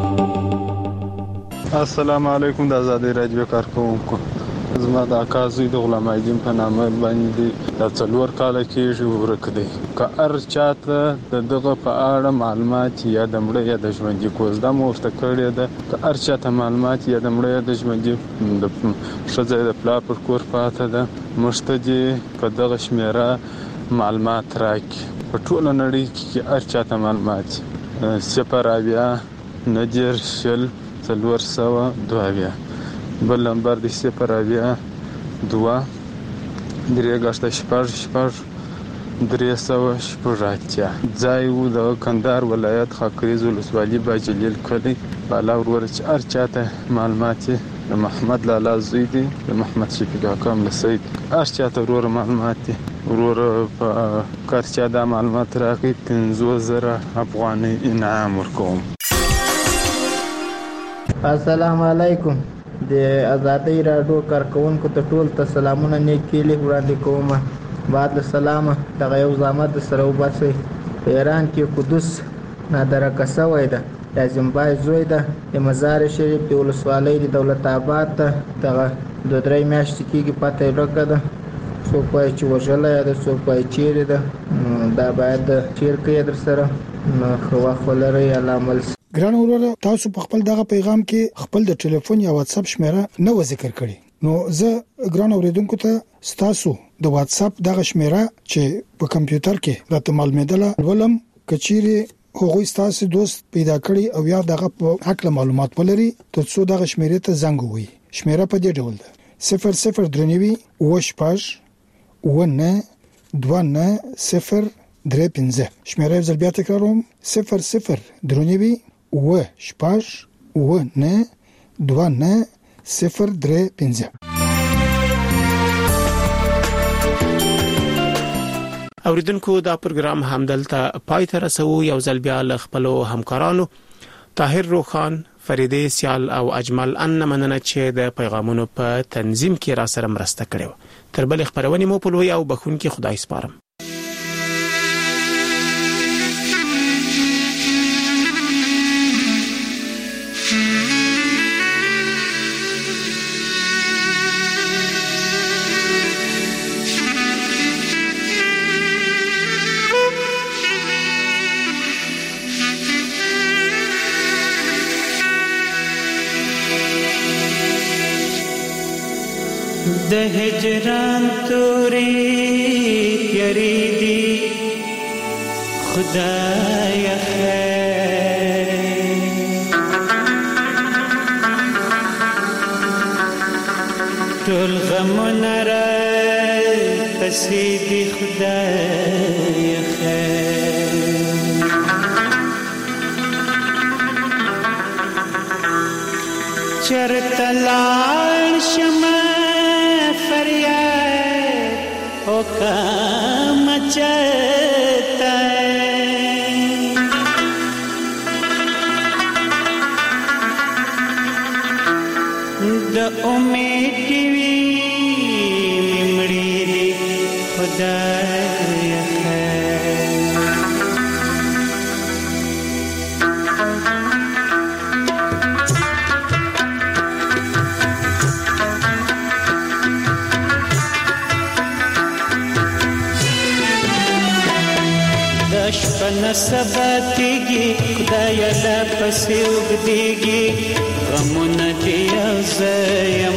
السلام علیکم د آزادۍ راډیو کارکونکو. زما د اکا زوی د غلام الدین په نامه باندې د څلور کاله کېږي ورک دی. که هر چاته د دغه په اړه معلومات یا د مړه یا د ژوندي کوزده مو ورته کړې ده که هر چاته معلومات یا د مړه یا د ژوندي د ښځه د پلار پر کور پاته ده موږ ته دې په دغه شمېره معلومات راکړي. په ټوله نړۍ کې هر چاته معلومات صفر اویا نهه دېرش شل څلور سوه دوه اویا بل نمبر دی صفر اویا دوه درې ګشته شپږ شپږ درې سوه شپږ اتیا. ځای و د کندهار ولایت خاکریز ولسوالي باجلیل کلی. بالا وروره چې هر چاته معلومات یې د محمد لالا زوی دی د محمد شفیق اکا ملسید هر چاته وروره معلومات دی وروره په کار چا دا معلومات راکړي پنځوس زره افغانۍ انعام ورکوم. السلام علیکم. د آزادۍ راډیو کارکونکو ته ټول ته سلامونه نیکې لیک وړاندې کوم. بعد له سلامه دغه یو زحمت سره وباسئ. په ایران کې قدس نادرکه شوی ده د زیمبای زوی ده د مزار شریف د ولسوالۍ د دولت آباد ته دغه دوه درې میاشتې کېږي پته یې ورکه ده. څوک وایي چې وژلی ده څوک وایي چیرې ده. دا باید شیر کړئ در سره نو ښه وخت ولرئ. الله عمل ګران وروره تاسو په خپل دغه پیغام کې خپل د ټلیفون یا واتس اپ شمیره نه و ذکر کړی نو زه ګران اوریدونکو ته تاسو د واتس اپ دغه شمیره چې په کمپیوټر کې راته معلومېدله ولم کچيري هغوی تاسو دوست پیدا کړی او یا دغه په حق معلومات ولري ترڅو دغه شمیره ته زنګ ووي. شمیره په دې ډول ده صفر صفر درنوي وش پاش ونه دوه نه صفر درې پنځه. شمیره زل بیا تکراروم صفر صفر درنوي و شپاش و نه دوه نه صفر درې پنځه. اوریدونکو دا پروګرام همدلته پای ته رسو. یو ځل بیا ل خپل همکارانو طاهر روخان فریدې سیال او اجمل ان مننه چې د پیغامونو په تنظیم کې را سره مرسته کړو. تر بل خبرونه مو په لوی او بخون کې خدای سپارم. د هجران توري یری دی خدای خیر ټول غمونه را تسیدي خدای خیر چرته لاړ شمه فریاد او کام چتا د امید وی مړی دی خدای خیر شپن سباتیږي خدای لا پسې وګديږي غمونه دی زیم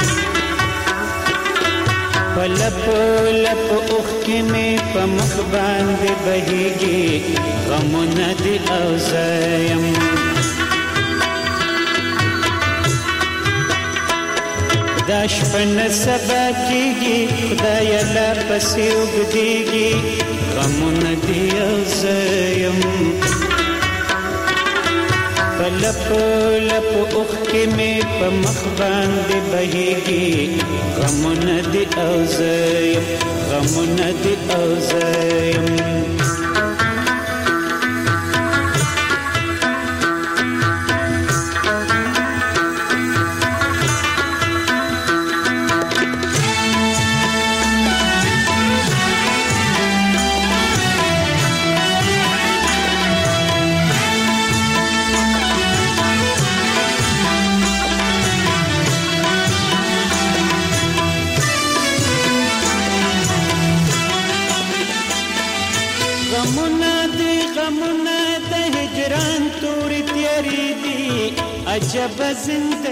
پلپ لپ اوخ کې مې په مخ باندې بهيږي غمونه دی زیم دا شپن سبا کیږي خدای لا پسې وګديږي غمونه دی زیم لپ لپ اوخ کې مې په مخ باندې بهيږي غمونه دی زیم غمونه دی زیم عجب زنده